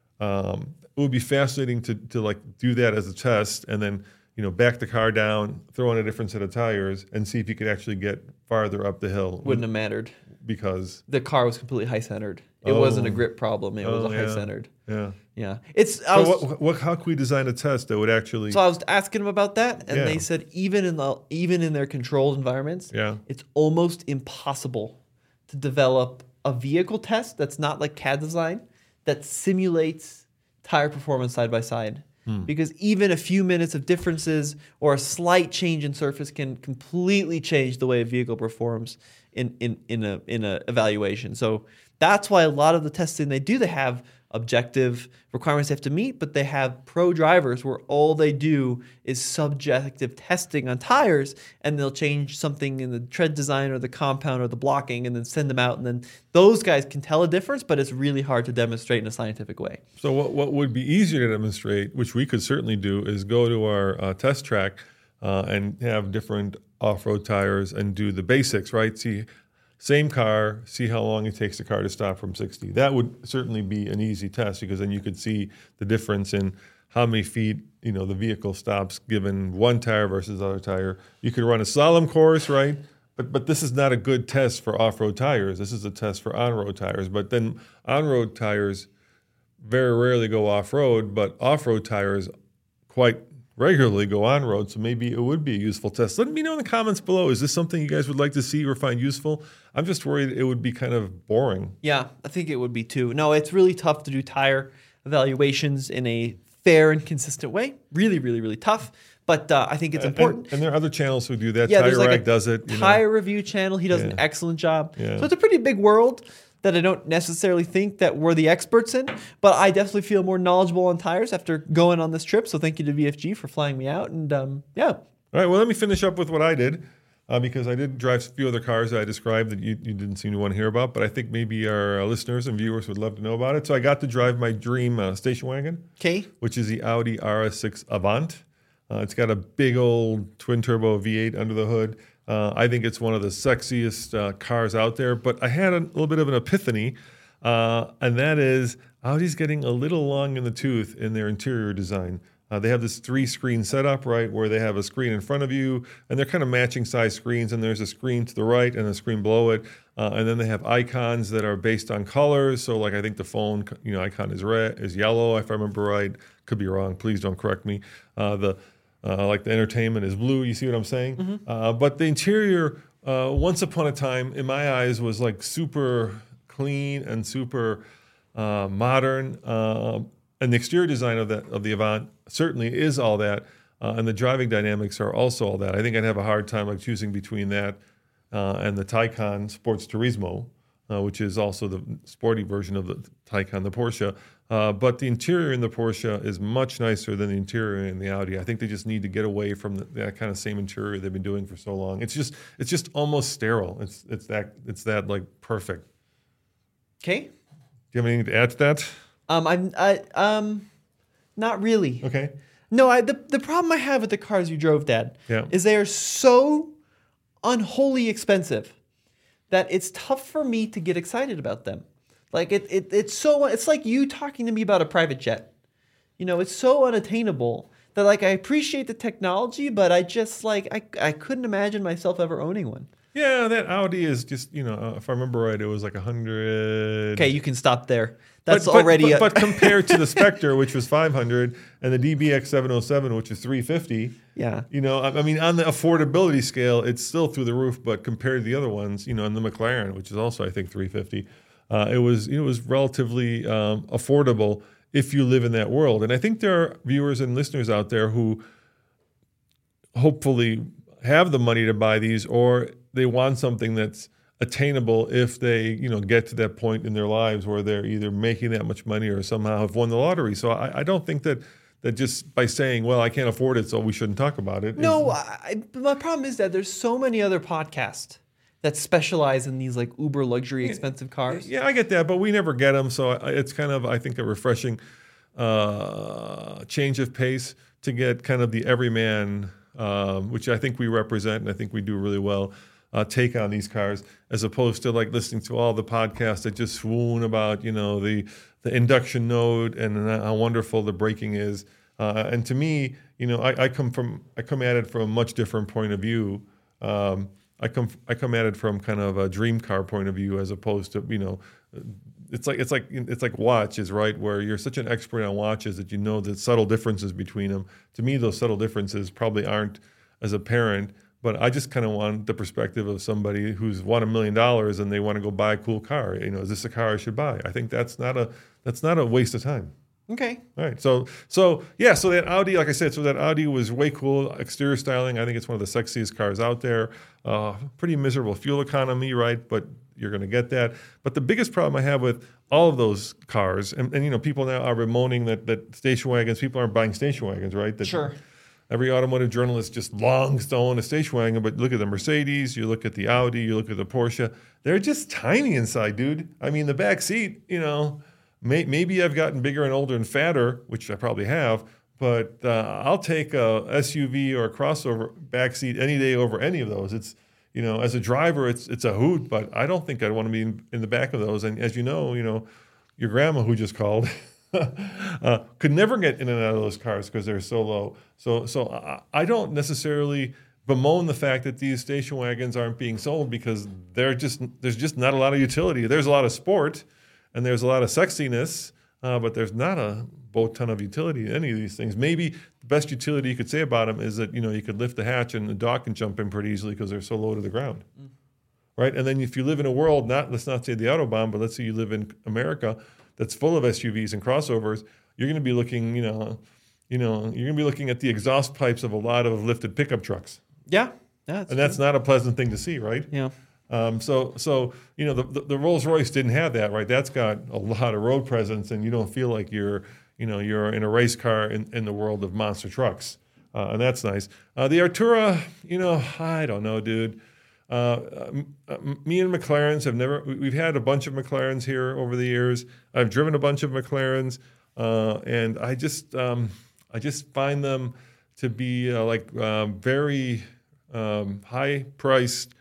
Um, it would be fascinating to, to like do that as a test and then, you know, back the car down, throw in a different set of tires and see if you could actually get farther up the hill. Wouldn't have mattered. Because, The car was completely high centered. It Oh. wasn't a grip problem. It was Oh, a high yeah. centered. yeah. Yeah. It's I So was, what, what, how could we design a test that would actually, so I was asking them about that, and Yeah. they said even in the even in their controlled environments, Yeah. it's almost impossible to develop a vehicle test that's not like C A D design that simulates tire performance side by side. Hmm. Because even a few minutes of differences or a slight change in surface can completely change the way a vehicle performs in in in a in a evaluation. So that's why a lot of the testing they do, they have objective requirements they have to meet, but they have pro drivers where all they do is subjective testing on tires, and they'll change something in the tread design or the compound or the blocking and then send them out. And then those guys can tell a difference, but it's really hard to demonstrate in a scientific way. So what, what would be easier to demonstrate, which we could certainly do, is go to our uh, test track uh, and have different off-road tires and do the basics, right? See, same car, see how long it takes the car to stop from sixty. That would certainly be an easy test, because then you could see the difference in how many feet, you know, the vehicle stops given one tire versus other tire. You could run a slalom course, right? But but this is not a good test for off-road tires. This is a test for on-road tires. But then on-road tires very rarely go off-road, but off-road tires quite regularly go on-road. So maybe it would be a useful test. Let me know in the comments below. Is this something you guys would like to see or find useful? I'm just worried it would be kind of boring. Yeah, I think it would be too. No, it's really tough to do tire evaluations in a fair and consistent way. Really, really, really tough. But uh, I think it's important. And, and there are other channels who do that. Yeah, Tire there's like Rack a does it. You tire know. review channel. He does Yeah. an excellent job. Yeah. So it's a pretty big world that I don't necessarily think that we're the experts in, but I definitely feel more knowledgeable on tires after going on this trip. So thank you to V F G for flying me out. And um, yeah. All right, well, let me finish up with what I did, uh, because I did drive a few other cars that I described that you, you didn't seem to want to hear about, but I think maybe our uh, listeners and viewers would love to know about it. So I got to drive my dream uh, station wagon, Okay. which is the Audi R S six Avant. Uh, it's got a big old twin-turbo V eight under the hood. Uh, I think it's one of the sexiest uh, cars out there, but I had a little bit of an epiphany, uh, and that is Audi's getting a little long in the tooth in their interior design. Uh, they have this three-screen setup, right, where they have a screen in front of you, and they're kind of matching size screens, and there's a screen to the right and a screen below it, uh, and then they have icons that are based on colors. So, like, I think the phone, you know, icon is red, is yellow, if I remember right. Could be wrong. Please don't correct me. Uh, the uh, like the entertainment is blue. You see what I'm saying? Mm-hmm. Uh, but the interior, uh, once upon a time, in my eyes, was like super clean and super uh, modern. Uh, and the exterior design of that of the Avant certainly is all that, uh, and the driving dynamics are also all that. I think I'd have a hard time like choosing between that uh, and the Taycan Sports Turismo, uh, which is also the sporty version of the Taycan, the Porsche. Uh, but the interior in the Porsche is much nicer than the interior in the Audi. I think they just need to get away from the, that kind of same interior they've been doing for so long. It's just it's just almost sterile. It's it's that it's that like perfect. Okay. Do you have anything to add to that? Um, I'm I um, not really. Okay. No, I the the problem I have with the cars you drove, Dad, Yeah. is they are so unholy expensive that it's tough for me to get excited about them. Like it, it it's so it's like you talking to me about a private jet. You know, it's so unattainable that like I appreciate the technology, but I just like I I couldn't imagine myself ever owning one. Yeah, that Audi is just, you know, uh, if I remember right, it was like a hundred. Okay, you can stop there. That's but, but, already But, a- but compared to the Spectre, which was five hundred, and the D B X seven oh seven, which is three fifty. Yeah. You know, I, I mean, on the affordability scale, it's still through the roof. But compared to the other ones, you know, and the McLaren, which is also I think three fifty, uh, it was it was relatively um, affordable if you live in that world. And I think there are viewers and listeners out there who hopefully have the money to buy these, or they want something that's attainable if they, you know, get to that point in their lives where they're either making that much money or somehow have won the lottery. So I, I don't think that that just by saying, well, I can't afford it, so we shouldn't talk about it. No, is- I, my problem is that there's so many other podcasts that specialize in these like uber luxury expensive cars. Yeah, I get that, but we never get them. So I- it's kind of, I think, a refreshing uh, change of pace to get kind of the everyman, um, which I think we represent and I think we do really well, uh, take on these cars, as opposed to like listening to all the podcasts that just swoon about, you know, the the induction node and how wonderful the braking is. Uh, and to me, you know, I, I come from I come at it from a much different point of view. Um, I come I come at it from kind of a dream car point of view, as opposed to, you know, it's like it's like it's like watches, right? Where you're such an expert on watches that you know the subtle differences between them. To me, those subtle differences probably aren't as apparent. But I just kind of want the perspective of somebody who's won a million dollars and they want to go buy a cool car. You know, is this a car I should buy? I think that's not a that's not a waste of time. Okay. All right. So, so yeah. So that Audi, like I said, so that Audi was way cool. Exterior styling. I think it's one of the sexiest cars out there. Uh, pretty miserable fuel economy, right? But you're going to get that. But the biggest problem I have with all of those cars, and, and you know, people now are bemoaning that that station wagons. People aren't buying station wagons, right? That, Sure. Every automotive journalist just longs to own a station wagon, but look at the Mercedes, you look at the Audi, you look at the Porsche. They're just tiny inside, dude. I mean, the back seat, you know, may, maybe I've gotten bigger and older and fatter, which I probably have, but uh, I'll take a S U V or a crossover back seat any day over any of those. It's, you know, as a driver, it's it's a hoot, but I don't think I'd want to be in, in the back of those. And as you know, you know, your grandma who just called uh, could never get in and out of those cars because they're so low. So, so I, I don't necessarily bemoan the fact that these station wagons aren't being sold because they're just there's just not a lot of utility. There's a lot of sport and there's a lot of sexiness, uh, but there's not a boat ton of utility in any of these things. Maybe the best utility you could say about them is that, you know, you could lift the hatch and the dog can jump in pretty easily because they're so low to the ground. Mm. Right? And then if you live in a world, not let's not say the Autobahn, but let's say you live in America that's full of S U Vs and crossovers, you're going to be looking, you know, you know, you're going to be looking at the exhaust pipes of a lot of lifted pickup trucks. Yeah. yeah that's and that's true. Not a pleasant thing to see, right? Yeah. Um, so, so you know, the, the, the Rolls-Royce didn't have that, right? That's got a lot of road presence, and you don't feel like you're, you know, you're in a race car in, in the world of monster trucks, uh, and that's nice. Uh, the Artura, you know, I don't know, dude. Uh, uh, me and McLarens have never. We've had a bunch of McLarens here over the years. I've driven a bunch of McLarens, uh, and I just, um, I just find them to be uh, like uh, very um, high-priced,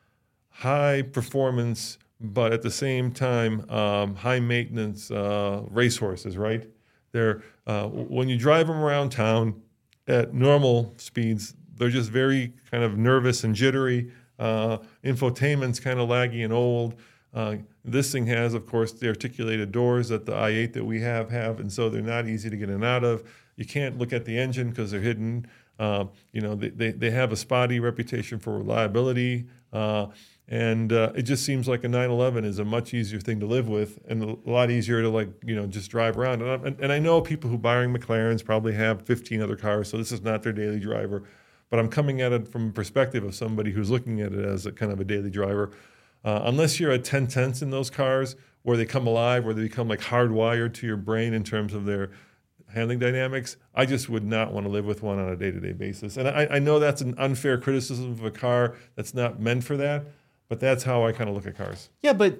high performance, but at the same time, um, high maintenance uh, racehorses, right? They're, uh, when you drive them around town at normal speeds, they're just very kind of nervous and jittery. Uh, infotainment's kind of laggy and old. Uh, this thing has, of course, the articulated doors that the i eight that we have have, and so they're not easy to get in and out of. You can't look at the engine because they're hidden. Uh, you know, they, they, they have a spotty reputation for reliability. Uh, And uh, it just seems like a nine eleven is a much easier thing to live with and a lot easier to, like, you know, just drive around. And, and, and I know people who buying McLarens probably have fifteen other cars, so this is not their daily driver. But I'm coming at it from a perspective of somebody who's looking at it as a kind of a daily driver. Uh, unless you're at ten tenths in those cars where they come alive, where they become like hardwired to your brain in terms of their handling dynamics, I just would not want to live with one on a day-to-day basis. And I, I know that's an unfair criticism of a car that's not meant for that. But that's how I kind of look at cars. Yeah, but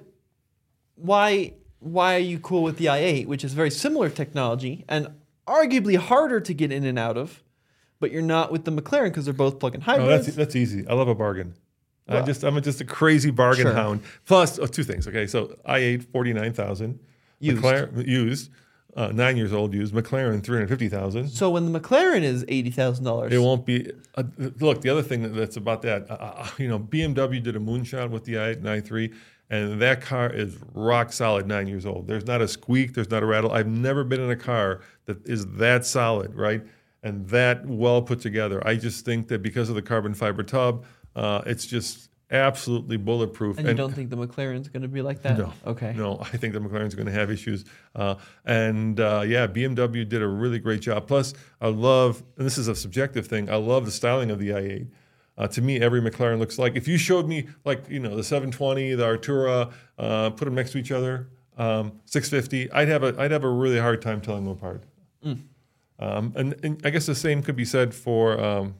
why why are you cool with the i eight, which is very similar technology and arguably harder to get in and out of, but you're not with the McLaren because they're both plug-in hybrids? Oh, that's that's easy. I love a bargain. Well, I just I'm just a crazy bargain sure. hound. Plus, oh, two things. Okay, so i eight forty-nine thousand used, McLaren, used, uh, nine years old used. McLaren three hundred fifty thousand. So when the McLaren is eighty thousand dollars, it won't be. Uh, look, the other thing that's about that, uh, you know, B M W did a moonshot with the i eight and i three, and that car is rock solid nine years old. There's not a squeak, there's not a rattle. I've never been in a car that is that solid, right, and that well put together. I just think that because of the carbon fiber tub, uh, it's just absolutely bulletproof. And you and, don't think the McLaren's going to be like that? No. Okay. No, I think the McLaren's going to have issues. Uh, and uh, yeah, B M W did a really great job. Plus, I love, and this is a subjective thing, I love the styling of the i eight. Uh, to me, every McLaren looks like, if you showed me, like, you know, the seven twenty, the Artura, uh, put them next to each other, um, six fifty, I'd have a I'd have a really hard time telling them apart. Mm. Um, and, and I guess the same could be said for. Um,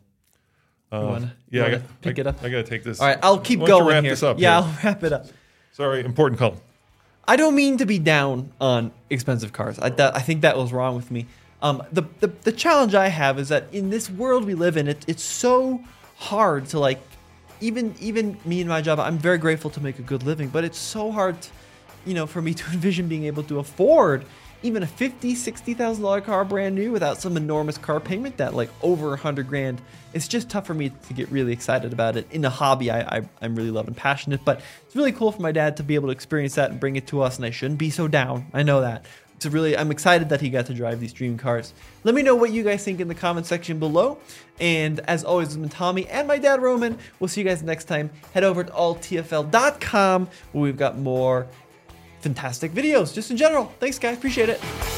Uh, wanna, yeah, I got, pick I, it up. I got to take this. All right, I'll keep Why don't going you wrap here. This up yeah, here? I'll wrap it up. Sorry, important call. I don't mean to be down on expensive cars. I, that, I think that was wrong with me. Um, the, the the challenge I have is that in this world we live in, it, it's so hard to, like, even even me and my job. I'm very grateful to make a good living, but it's so hard, to, you know, for me to envision being able to afford even a fifty thousand dollars, sixty thousand dollars car brand new without some enormous car payment that, like, over one hundred grand. It's just tough for me to get really excited about it. In a hobby I, I, I'm really love and passionate, but it's really cool for my dad to be able to experience that and bring it to us, and I shouldn't be so down. I know that. It's really, I'm excited that he got to drive these dream cars. Let me know what you guys think in the comment section below. And as always, it's been Tommy and my dad, Roman. We'll see you guys next time. Head over to all T F L dot com where we've got more fantastic videos just in general. Thanks, guys. Appreciate it.